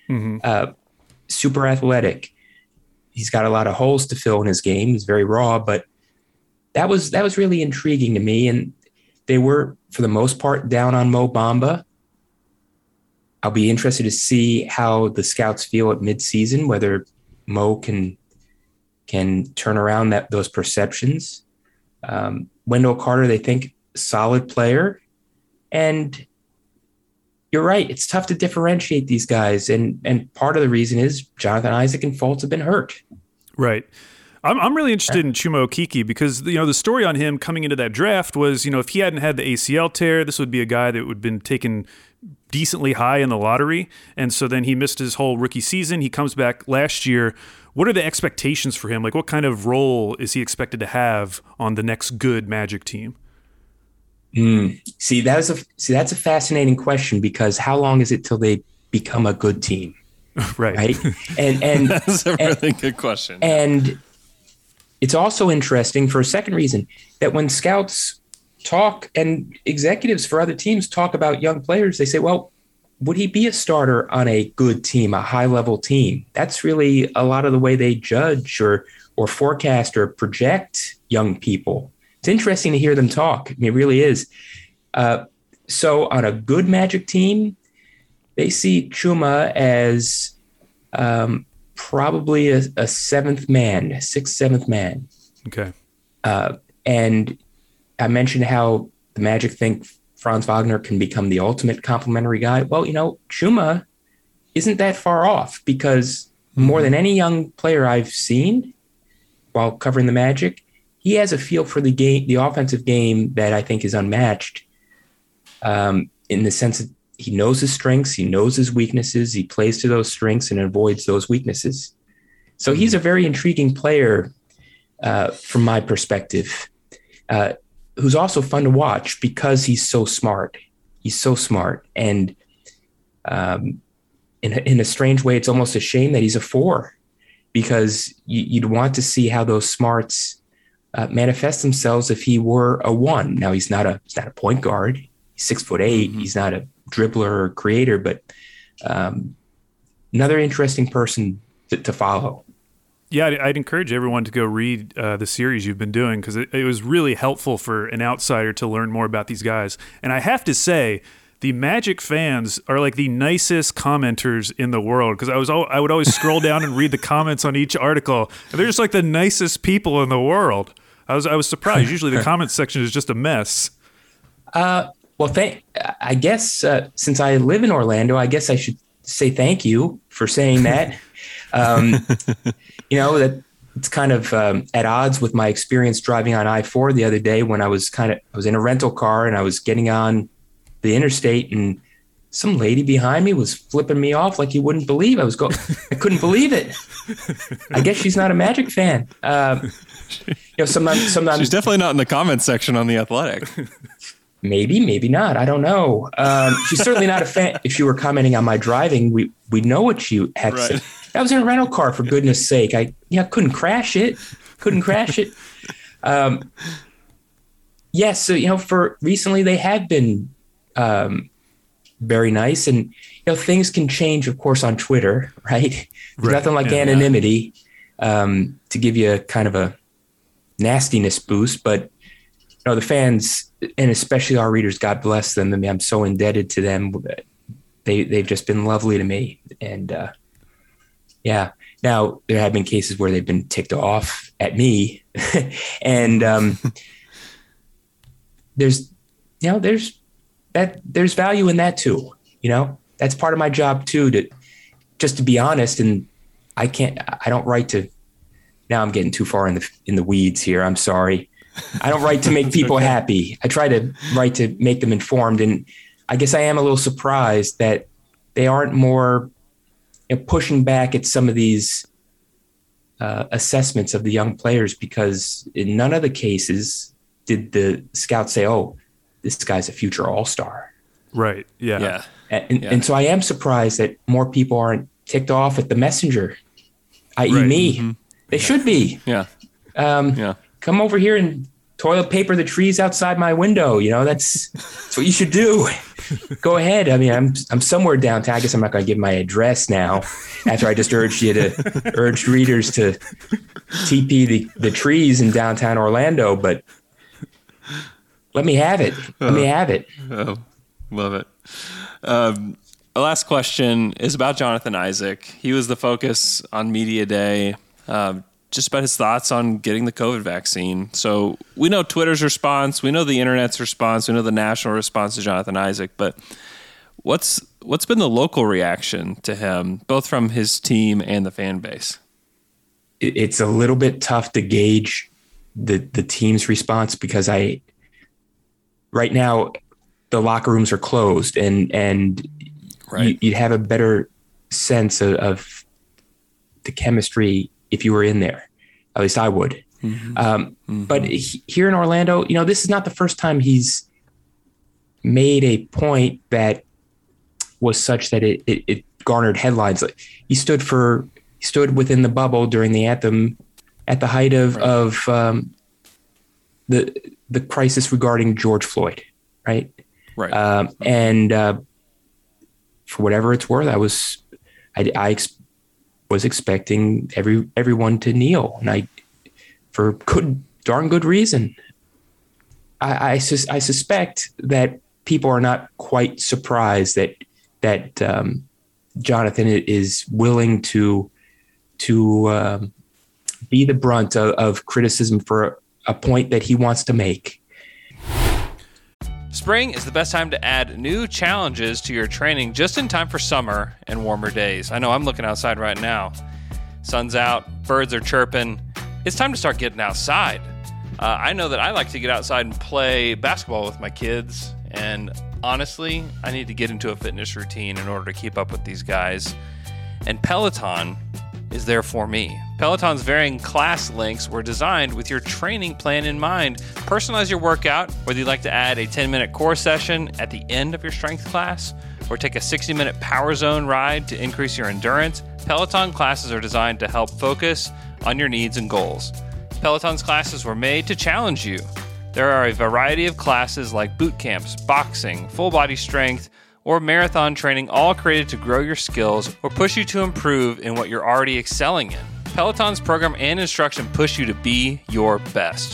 Super athletic. He's got a lot of holes to fill in his game. He's very raw, but that was really intriguing to me. And they were, for the most part, down on Mo Bamba. I'll be interested to see how the scouts feel at midseason, whether Mo can turn around those perceptions. Wendell Carter, they think solid player. And you're right. It's tough to differentiate these guys. And part of the reason is Jonathan Isaac and Fultz have been hurt. Right. I'm really interested in Chuma Okeke because, the story on him coming into that draft was, if he hadn't had the ACL tear, this would be a guy that would have been taken decently high in the lottery. And so then he missed his whole rookie season. He comes back last year. What are the expectations for him? Like, what kind of role is he expected to have on the next good Magic team? See, that's a fascinating question because how long is it till they become a good team? Right. And that's a really good question. And it's also interesting for a second reason that when scouts talk and executives for other teams talk about young players, they say, well, would he be a starter on a good team, a high-level team? That's really a lot of the way they judge or forecast or project young people. It's interesting to hear them talk. I mean, it really is. So on a good Magic team, they see Chuma as probably a seventh man, sixth, seventh man. Okay. And I mentioned how the Magic think Franz Wagner can become the ultimate complementary guy. Well, Chuma isn't that far off because more than any young player I've seen while covering the Magic, he has a feel for the game, the offensive game that I think is unmatched in the sense that he knows his strengths, he knows his weaknesses, he plays to those strengths and avoids those weaknesses. So he's a very intriguing player from my perspective, who's also fun to watch because he's so smart. He's so smart. And in a strange way, it's almost a shame that he's a 4 because you'd want to see how those smarts manifest themselves if he were a 1. Now he's not a point guard. He's 6'8". He's not a dribbler or creator, but another interesting person to follow. Yeah, I'd encourage everyone to go read the series you've been doing because it was really helpful for an outsider to learn more about these guys. And I have to say, the Magic fans are like the nicest commenters in the world, because I would always scroll down and read the comments on each article, and they're just like the nicest people in the world. I was surprised. Usually the comments section is just a mess. Well, I guess since I live in Orlando, I guess I should say thank you for saying that. That it's kind of at odds with my experience driving on I-4 the other day when I was in a rental car and I was getting on the interstate, and some lady behind me was flipping me off like you wouldn't believe. I couldn't believe it. I guess she's not a Magic fan. Sometimes she's definitely not in the comments section on The Athletic. Maybe not. I don't know. She's certainly not a fan. If she were commenting on my driving, we know what she had to say. I was in a rental car, for goodness sake. I couldn't crash it. Yes. So, for recently they have been very nice, and things can change, of course, on Twitter, right? There's nothing like anonymity to give you kind of a nastiness boost, but the fans, and especially our readers, God bless them. I mean, I'm so indebted to them. They've just been lovely to me, and Now there have been cases where they've been ticked off at me, and there's value in that too. That's part of my job too, to be honest. And I don't write to, now I'm getting too far in the weeds here. I'm sorry. I don't write to make people happy. I try to write to make them informed. And I guess I am a little surprised that they aren't more pushing back at some of these assessments of the young players, because in none of the cases did the scouts say, "Oh, this guy's a future all-star." Right. Yeah. And so I am surprised that more people aren't ticked off at the messenger, i.e. me. Mm-hmm. They should be. Yeah. Come over here and toilet paper the trees outside my window. That's what you should do. Go ahead. I mean, I'm somewhere downtown. I guess I'm not going to give my address now after I just urged readers to TP the trees in downtown Orlando, but let me have it. Oh, love it. Our last question is about Jonathan Isaac. He was the focus on Media Day, just about his thoughts on getting the COVID vaccine. So we know Twitter's response, we know the internet's response, we know the national response to Jonathan Isaac, but what's been the local reaction to him, both from his team and the fan base? It's a little bit tough to gauge the team's response, because right now the locker rooms are closed, and right. you'd have a better sense of the chemistry if you were in there. At least I would. Mm-hmm. But here in Orlando, this is not the first time he's made a point that was such that it garnered headlines. Like he stood within the bubble during the anthem at the height of the crisis regarding George Floyd, right? Right. And for whatever it's worth, I was expecting everyone to kneel, and for darn good reason. I suspect that people are not quite surprised that Jonathan is willing to be the brunt of criticism for a point that he wants to make. Spring is the best time to add new challenges to your training just in time for summer and warmer days. I know I'm looking outside right now. Sun's out, birds are chirping. It's time to start getting outside. I know that I like to get outside and play basketball with my kids, and honestly, I need to get into a fitness routine in order to keep up with these guys. And Peloton is there for me. Peloton's varying class links were designed with your training plan in mind. Personalize your workout, whether you'd like to add a 10-minute core session at the end of your strength class or take a 60-minute power zone ride to increase your endurance. Peloton classes are designed to help focus on your needs and goals. Peloton's classes were made to challenge you. There are a variety of classes like boot camps, boxing, full body strength, or marathon training, all created to grow your skills or push you to improve in what you're already excelling in. Peloton's program and instruction push you to be your best.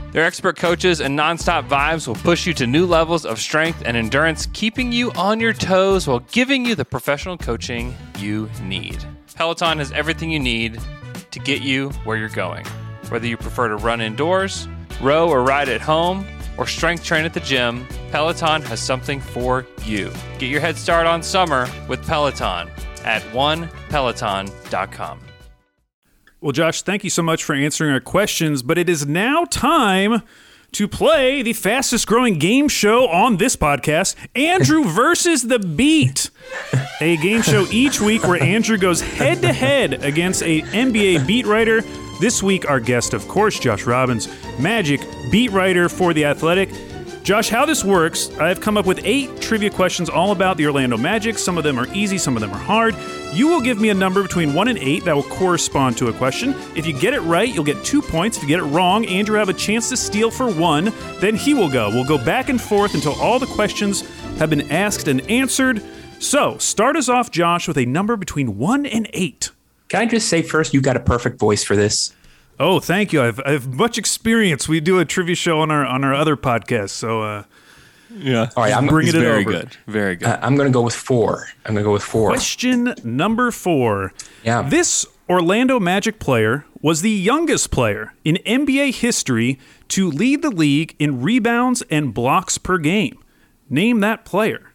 Their expert coaches and nonstop vibes will push you to new levels of strength and endurance, keeping you on your toes while giving you the professional coaching you need. Peloton has everything you need to get you where you're going. Whether you prefer to run indoors, row or ride at home, or strength train at the gym, Peloton has something for you. Get your head start on summer with Peloton at onepeloton.com. Well, Josh, thank you so much for answering our questions, but it is now time to play the fastest growing game show on this podcast, Andrew versus the Beat. A game show each week where Andrew goes head to head against a NBA beat writer. This week, our guest, of course, Josh Robbins, Magic beat writer for The Athletic. Josh, how this works, I've come up with 8 trivia questions all about the Orlando Magic. Some of them are easy, some of them are hard. You will give me a number between 1 and 8 that will correspond to a question. If you get it right, you'll get 2 points. If you get it wrong, Andrew will have a chance to steal for 1. Then he will go. We'll go back and forth until all the questions have been asked and answered. So, start us off, Josh, with a number between 1 and 8. Can I just say first, you got a perfect voice for this. Oh, thank you. I have much experience. We do a trivia show on our other podcast, so yeah. All right, I'm bringing it very over. Good. Very good. I'm going to go with 4. Question number 4. Yeah. This Orlando Magic player was the youngest player in NBA history to lead the league in rebounds and blocks per game. Name that player.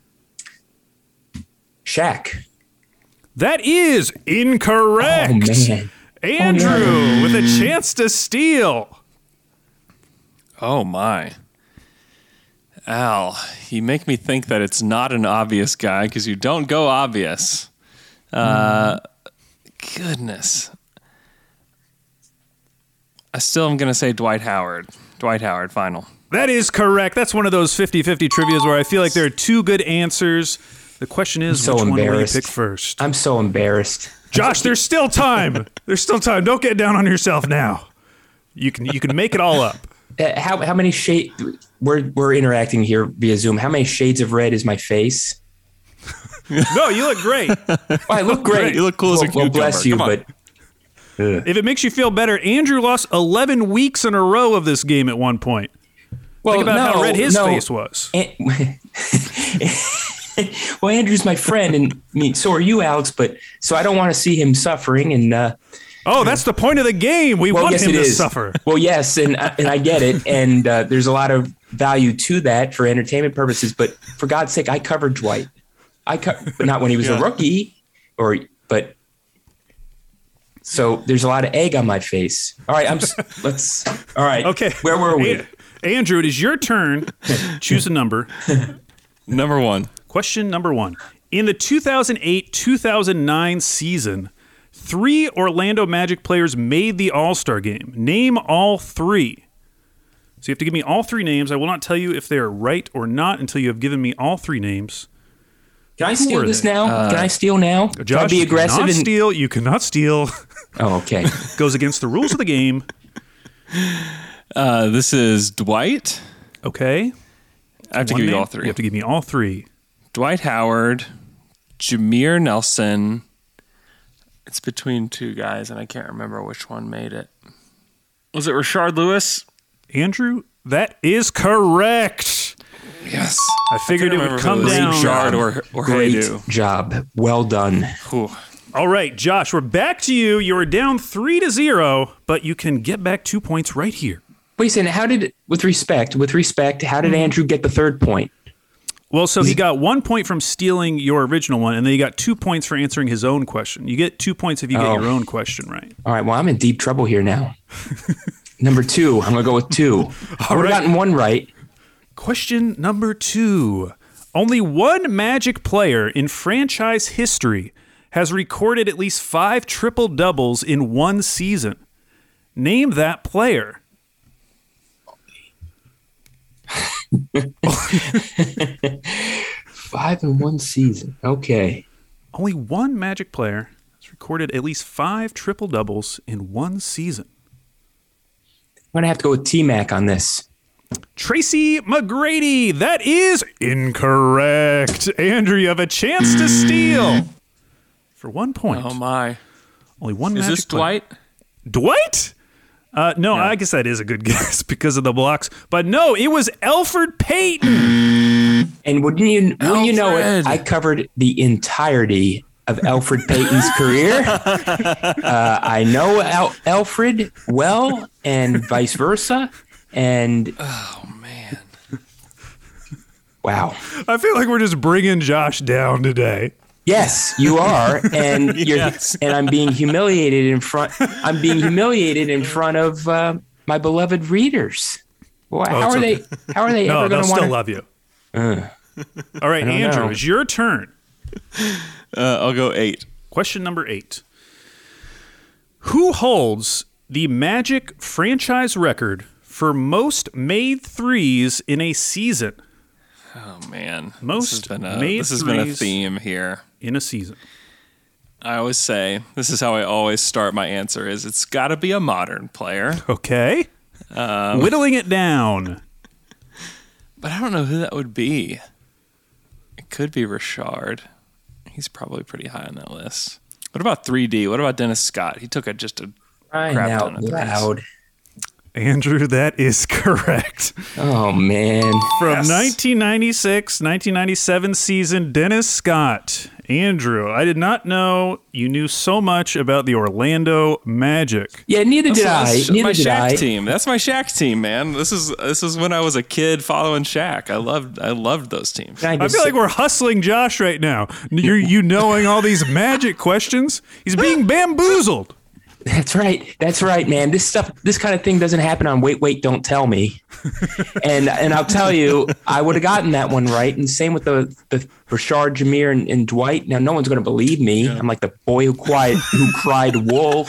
Shaq. That is incorrect. Oh, man. Andrew with a chance to steal. Oh, my. Al, you make me think that it's not an obvious guy because you don't go obvious. Goodness. I still am going to say Dwight Howard. Dwight Howard, final. That is correct. That's one of those 50-50 trivias where I feel like there are 2 good answers. The question is, which one will you pick first? I'm so embarrassed. Josh, there's still time. There's still time. Don't get down on yourself now. You can make it all up. How many shades? We're interacting here via Zoom. How many shades of red is my face? No, you look great. Oh, I look great. You look cool as a cucumber. Well, bless you, but if it makes you feel better, Andrew lost 11 weeks in a row of this game at one point. Think about how red his face was. Well, Andrew's my friend, and so are you, Alex. But so I don't want to see him suffering. And that's the point of the game. We want him to suffer. Well, yes, and I get it, and there's a lot of value to that for entertainment purposes. But for God's sake, I covered Dwight. But not when he was a rookie, but. So there's a lot of egg on my face. All right, all right. Okay. Where were we? Andrew, it is your turn. Choose a number. Number 1. Question number 1. In the 2008-2009 season, 3 Orlando Magic players made the All-Star game. Name all 3. So you have to give me all 3 names. I will not tell you if they are right or not until you have given me all 3 names. Can I steal this now? Can I steal now? Josh, Can I be aggressive? You cannot steal. Oh, okay. Goes against the rules of the game. This is Dwight. Okay. I have to give you all 3. You have to give me all 3. Dwight Howard, Jameer Nelson. It's between 2 guys, and I can't remember which one made it. Was it Rashard Lewis? Andrew, that is correct. Yes. I figured it would come down. Rashard or Great Haydu. job. Well done. Whew. All right, Josh, we're back to you. You are down 3-0, but you can get back 2 points right here. Wait a second. With respect, how did Andrew get the 3rd point? Well, so he got 1 point from stealing your original one, and then he got 2 points for answering his own question. You get 2 points if you get your own question right. All right. Well, I'm in deep trouble here now. Number 2. I'm going to go with 2. I've gotten 1 right. Question number 2. Only one Magic player in franchise history has recorded at least 5 triple-doubles in one season. Name that player. 5 in one season. Okay. Only one Magic player has recorded at least 5 triple-doubles in one season. I'm going to have to go with T-Mac on this. Tracy McGrady. That is incorrect. Andrew, you have a chance to steal for 1 point. Oh, my. Only one Is Magic this player. Dwight? Dwight? No, I guess that is a good guess because of the blocks. But no, it was Elfrid Payton. And wouldn't you know it, I covered the entirety of Elfrid Payton's career. I know Elfrid well, and vice versa. And oh man, wow! I feel like we're just bringing Josh down today. Yes, you are, and and I'm being humiliated in front. I'm being humiliated in front of my beloved readers. Well, how are they? How are they ever going to want to love you? All right, Andrew, it's your turn. I'll go 8. Question number 8. Who holds the Magic franchise record for most made threes in a season? Oh man, Most this has been a theme here in a season. I always say this is how I always start my answer: is it's got to be a modern player. Okay, whittling it down. But I don't know who that would be. It could be Richard. He's probably pretty high on that list. What about 3D? What about Dennis Scott? He took just a crap ton of threes. Andrew, that is correct. Oh, man. From 1996, 1997 season, Dennis Scott. Andrew, I did not know you knew so much about the Orlando Magic. Yeah, neither did I. That's my Shaq team. That's my Shaq team, man. This is when I was a kid following Shaq. I loved those teams. I feel like we're hustling Josh right now. You knowing all these Magic questions? He's being bamboozled. That's right, man. This kind of thing doesn't happen on Wait, Don't Tell Me. and I'll tell you, I would have gotten that one right. And same with the Rashard, Jameer, and Dwight. Now, no one's going to believe me. Yeah. I'm like the boy who cried wolf.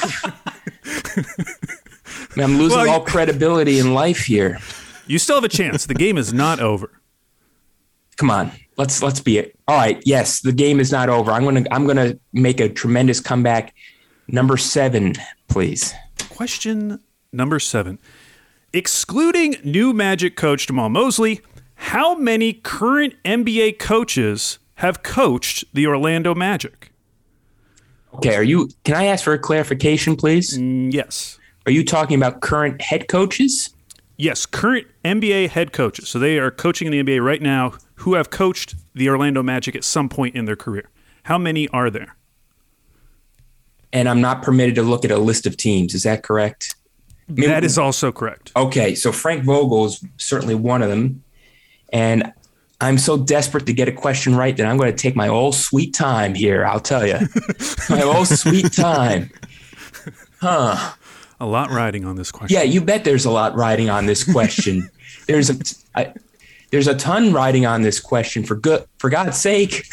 I'm losing all credibility in life here. You still have a chance. The game is not over. Come on, let's be it. All right, yes, the game is not over. I'm gonna make a tremendous comeback. Number 7, please. Question number 7. Excluding new Magic coach Jamal Mosley, how many current NBA coaches have coached the Orlando Magic? Okay, can I ask for a clarification, please? Yes. Are you talking about current head coaches? Yes, current NBA head coaches. So they are coaching in the NBA right now who have coached the Orlando Magic at some point in their career. How many are there? And I'm not permitted to look at a list of teams. Is that correct? That is also correct. Okay, so Frank Vogel is certainly one of them. And I'm so desperate to get a question right that I'm going to take my old sweet time here, I'll tell you. My old sweet time. Huh. A lot riding on this question. Yeah, you bet there's a lot riding on this question. There's a ton riding on this question, for God's sake.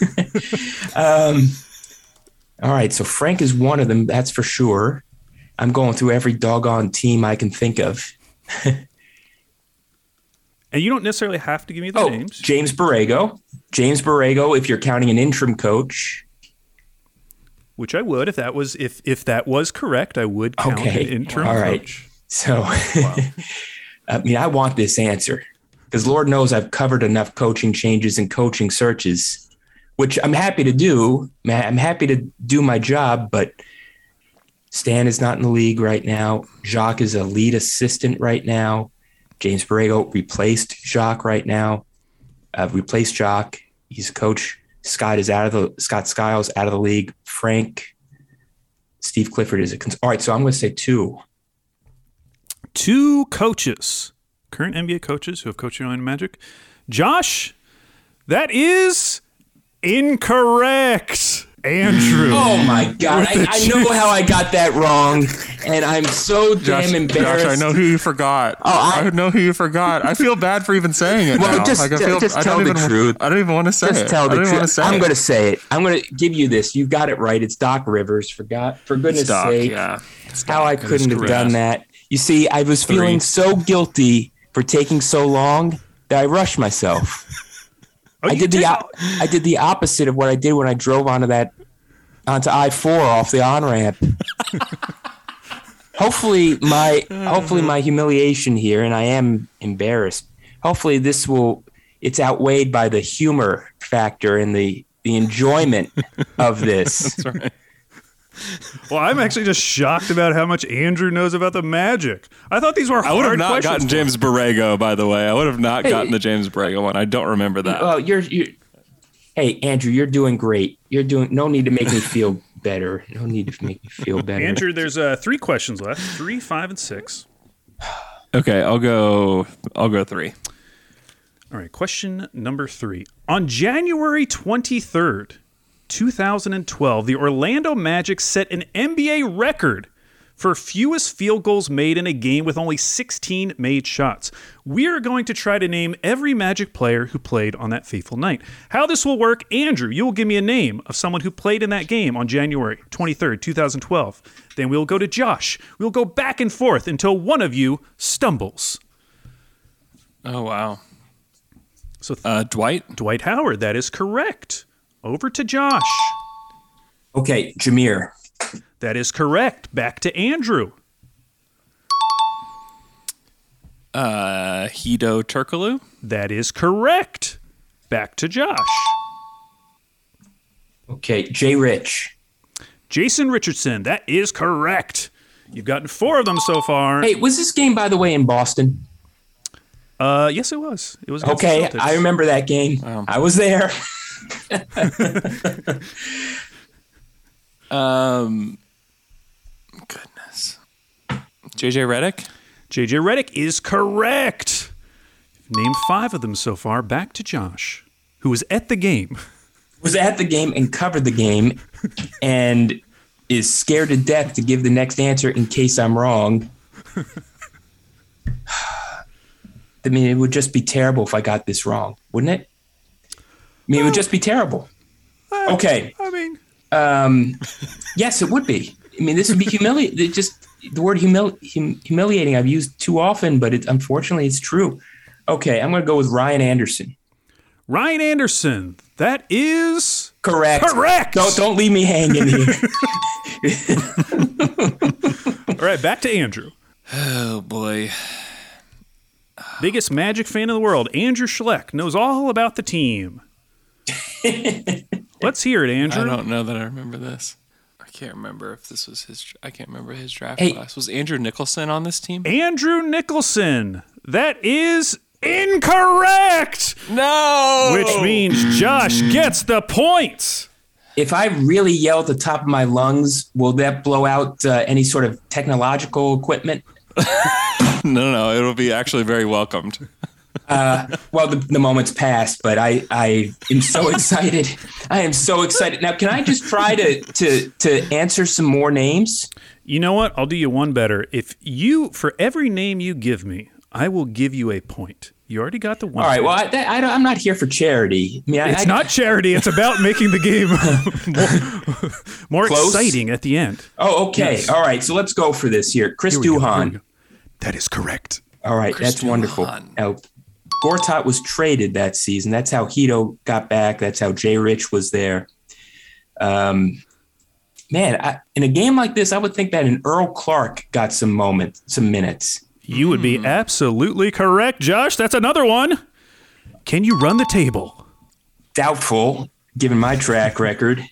All right, so Frank is one of them, that's for sure. I'm going through every doggone team I can think of. And you don't necessarily have to give me the names. James Borrego. James Borrego, if you're counting an interim coach. Which I would. If that was correct, I would count an interim coach. So, wow. I want this answer. Because Lord knows I've covered enough coaching changes and coaching searches, which I'm happy to do. I'm happy to do my job, but Stan is not in the league right now. Jacques is a lead assistant right now. James Borrego replaced Jacques right now. Replaced Jacques. He's a coach. Scott Skiles out of the league. Frank, Steve Clifford is all right. So I'm going to say 2. 2 coaches, current NBA coaches who have coached the Orlando Magic. Josh, that is incorrect. Andrew. Oh my God. I know how I got that wrong, and I'm so damn embarrassed. Josh, I know who you forgot. I know who you forgot. I feel bad for even saying it. Well, now. just tell the truth. I don't even want to say it. Just tell the truth. I'm going to say it. I'm going to give you this. You got it right. It's Doc Rivers. For goodness sake. Yeah. How I couldn't have done that. You see, I was feeling so guilty for taking so long that I rushed myself. I did the opposite of what I did when I drove onto I-4 off the on-ramp. Hopefully my humiliation here, and I am embarrassed. Hopefully it's outweighed by the humor factor and the enjoyment of this. That's right. Well, I'm actually just shocked about how much Andrew knows about the Magic. I thought these were hard I would have not questions gotten for him. James Borrego, by the way. I would have not gotten the James Borrego one. I don't remember that. Well, hey, Andrew, you're doing great. No need to make me feel better. No need to make me feel better. Andrew, there's 3 questions left: 3, 5, and 6. Okay, I'll go 3. All right, question number 3. On January 23rd, 2012, the Orlando Magic set an NBA record for fewest field goals made in a game with only 16 made shots. We are going to try to name every Magic player who played on that fateful night. How this will work, Andrew, you will give me a name of someone who played in that game on January 23rd, 2012. Then we'll go to Josh. We'll go back and forth until one of you stumbles. Oh, wow. So Dwight Howard, that is correct. Over to Josh. Okay, Jameer. That is correct. Back to Andrew. Hedo Turkoglu. That is correct. Back to Josh. Okay, Jay Rich. Jason Richardson. That is correct. You've gotten 4 of them so far. Hey, was this game, by the way, in Boston? Yes, it was. It was against Okay, the Celtics. I remember that game. I was there. Goodness. JJ Redick. JJ Redick is correct. Name 5 of them so far. Back to Josh, who was at the game. Was at the game and covered the game and is scared to death to give the next answer in case I'm wrong. I mean, it would just be terrible if I got this wrong, wouldn't it? I mean, it would just be terrible. Okay. I mean, yes, it would be. I mean, this would be humiliating. Just the word humiliating I've used too often, but unfortunately it's true. Okay, I'm going to go with Ryan Anderson. Ryan Anderson. That is correct. Correct. Don't leave me hanging here. All right, back to Andrew. Oh, boy. Biggest Magic fan in the world, Andrew Schleck, knows all about the team. Let's hear it, Andrew. I don't know that I remember this. I can't remember if this was his. I can't remember his draft Hey. class. Was Andrew Nicholson on this team? Andrew Nicholson. That is incorrect. No. Which means Josh gets the points. If I really yell at the top of my lungs, will that blow out any sort of technological equipment? No. It'll be actually very welcomed. Well, the moment's passed, but I am so excited. I am so excited. Now, can I just try to answer some more names? You know what? I'll do you one better. For every name you give me, I will give you a point. You already got the one. All right. Well, I'm not here for charity. I mean, It's not charity. It's about making the game more exciting at the end. Oh, okay. Yes. All right. So let's go for this here. Chris Here we go, here we Duhon. go. That is correct. All right. Chris That's wonderful. Duhon. Now, Gortat was traded that season. That's how Hedo got back. That's how Jay Rich was there. Man, in a game like this, I would think that an Earl Clark got some minutes. You would be absolutely correct, Josh. That's another one. Can you run the table? Doubtful, given my track record.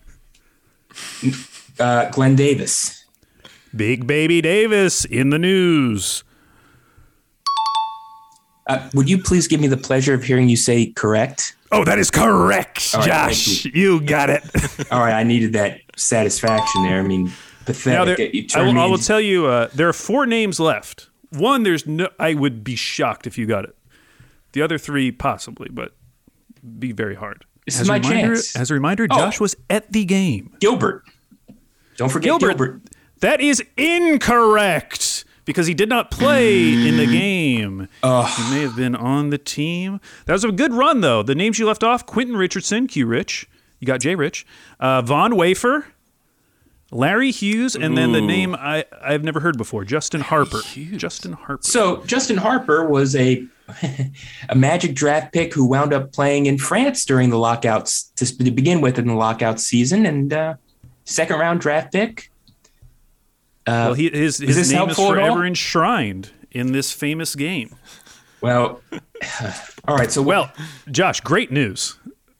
Glenn Davis. Big Baby Davis in the news. Would you please give me the pleasure of hearing you say correct? Oh, that is correct, All right, Josh. You got it. All right, I needed that satisfaction there. I mean, pathetic. I will tell you, there are 4 names left. One, I would be shocked if you got it. The other 3, possibly, but be very hard. This is my chance. As a reminder, Josh was at the game. Gilbert. Don't forget Gilbert. That is incorrect because he did not play in the game. He may have been on the team. That was a good run, though. The names you left off, Quentin Richardson, Q Rich. You got J Rich. Von Wafer, Larry Hughes, and then the name I've never heard before, Justin Harper. Justin Harper. So Justin Harper was a Magic draft pick who wound up playing in France during the lockouts to begin with in the lockout season, and second round draft pick. Well, his name is forever enshrined in this famous game. Well, all right. So Josh, great news.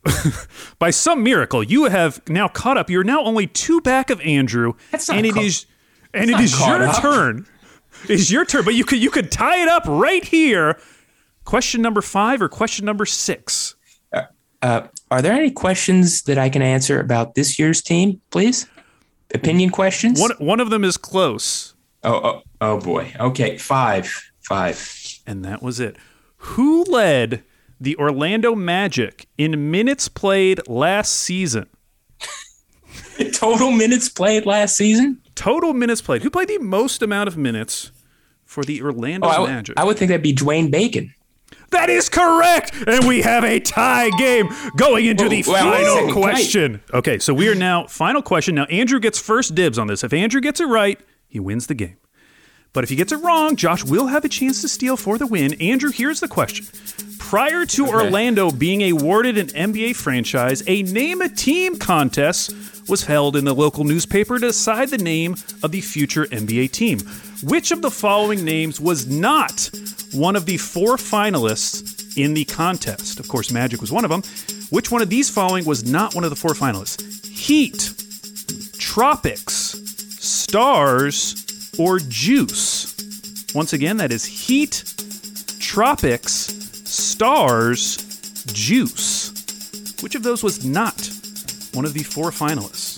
by some miracle, you have now caught up. You're now only 2 back of Andrew, and it is your turn. It's your turn, but you could tie it up right here. Question number 5 or question number 6? Are there any questions that I can answer about this year's team, please? Opinion questions? One of them is close. Oh boy. Okay, 5. And that was it. Who led the Orlando Magic in minutes played last season? Total minutes played last season? Total minutes played. Who played the most amount of minutes for the Orlando Magic? I would think that'd be Dwayne Bacon. That is correct. And we have a tie game going into the final question. Okay, so we are now, final question. Now, Andrew gets first dibs on this. If Andrew gets it right, he wins the game. But if he gets it wrong, Josh will have a chance to steal for the win. Andrew, here's the question. Prior to Orlando being awarded an NBA franchise, a name-a-team contest was held in the local newspaper to decide the name of the future NBA team. Which of the following names was not one of the 4 finalists in the contest? Of course, Magic was one of them. Which one of these following was not one of the 4 finalists? Heat, Tropics, Stars, or Juice? Once again, that is Heat, Tropics, Stars, Juice. Which of those was not one of the 4 finalists?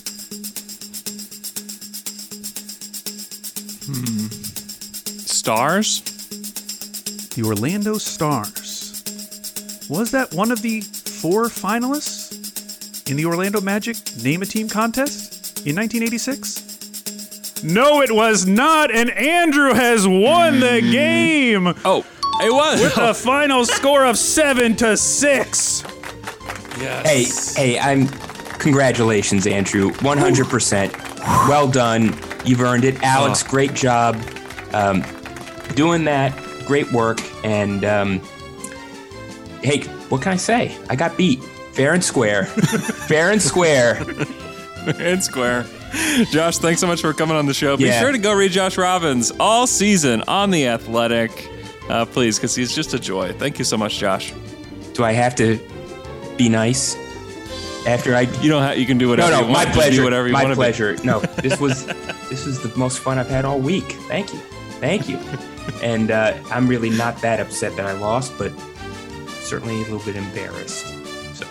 Stars? The Orlando Stars. Was that one of the 4 finalists in the Orlando Magic Name-A-Team contest in 1986? No, it was not, and Andrew has won the game. Oh, it was. With a final score of 7-6. Yes. Hey, congratulations, Andrew. 100%. Well done. You've earned it. Alex, great job doing that. Great work. And hey, what can I say? I got beat. Fair and square. Fair and square. Fair and square. Josh, thanks so much for coming on the show. Be sure to go read Josh Robbins all season on The Athletic. Please, because he's just a joy. Thank you so much, Josh. Do I have to be nice after I? You don't have. You can do whatever. No, you want. my pleasure. Do whatever you want. My pleasure. No, this was the most fun I've had all week. Thank you. And I'm really not that upset that I lost, but certainly a little bit embarrassed. So.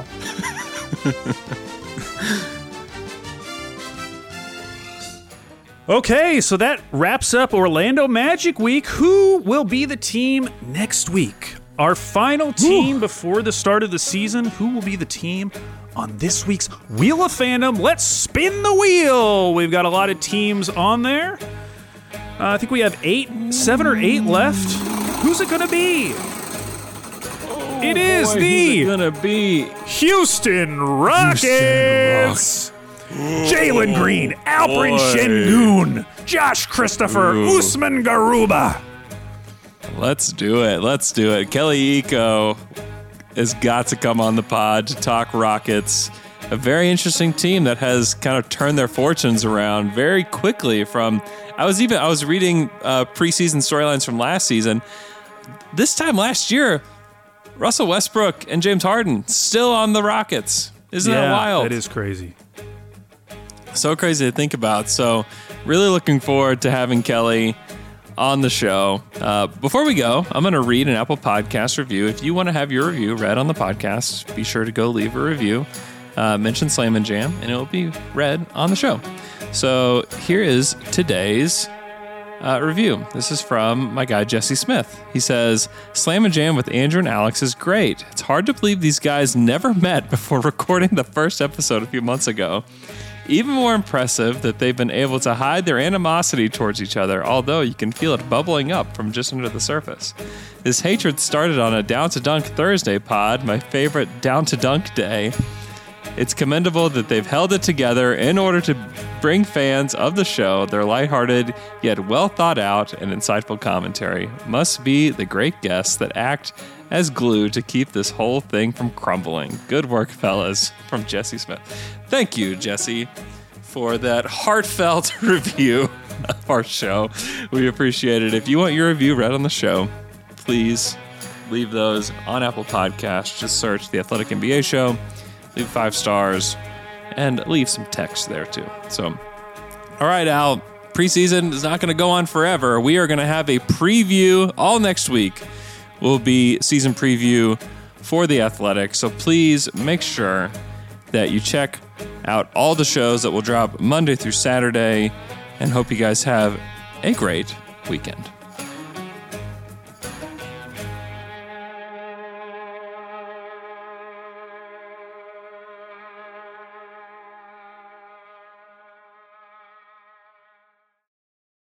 Okay, so that wraps up Orlando Magic Week. Who will be the team next week? Our final team before the start of the season. Who will be the team on this week's Wheel of Fandom? Let's spin the wheel. We've got a lot of teams on there. I think we have 7 or 8 left. Who's it going to be? It is the Houston Rockets. Jalen Green, Alperen Şengün, Josh Christopher, Usman Garuba. Let's do it. Kelly Iko has got to come on the pod to talk Rockets. A very interesting team that has kind of turned their fortunes around very quickly from... I was reading preseason storylines from last season. This time last year, Russell Westbrook and James Harden still on the Rockets. Isn't that wild? That is crazy. So crazy to think about. So really looking forward to having Kelly on the show. Before we go, I'm going to read an Apple Podcast review. If you want to have your review read on the podcast, be sure to go leave a review. Mention Slam and Jam, and it will be read on the show. So here is today's review. This is from my guy, Jesse Smith. He says, Slam and Jam with Andrew and Alex is great. It's hard to believe these guys never met before recording the first episode a few months ago. Even more impressive that they've been able to hide their animosity towards each other, although you can feel it bubbling up from just under the surface. This hatred started on a Down to Dunk Thursday pod, my favorite Down to Dunk day. It's commendable that they've held it together in order to bring fans of the show their lighthearted, yet well thought out and insightful commentary. Must be the great guests that act as glue to keep this whole thing from crumbling. Good work, fellas, from Jesse Smith. Thank you, Jesse, for that heartfelt review of our show. We appreciate it. If you want your review read on the show, please leave those on Apple Podcasts. Just search The Athletic NBA Show, leave 5 stars, and leave some text there too. So, all right, Al, preseason is not going to go on forever. We are going to have a preview all next week. Will be season preview for The Athletic. So please make sure that you check out all the shows that will drop Monday through Saturday, and hope you guys have a great weekend.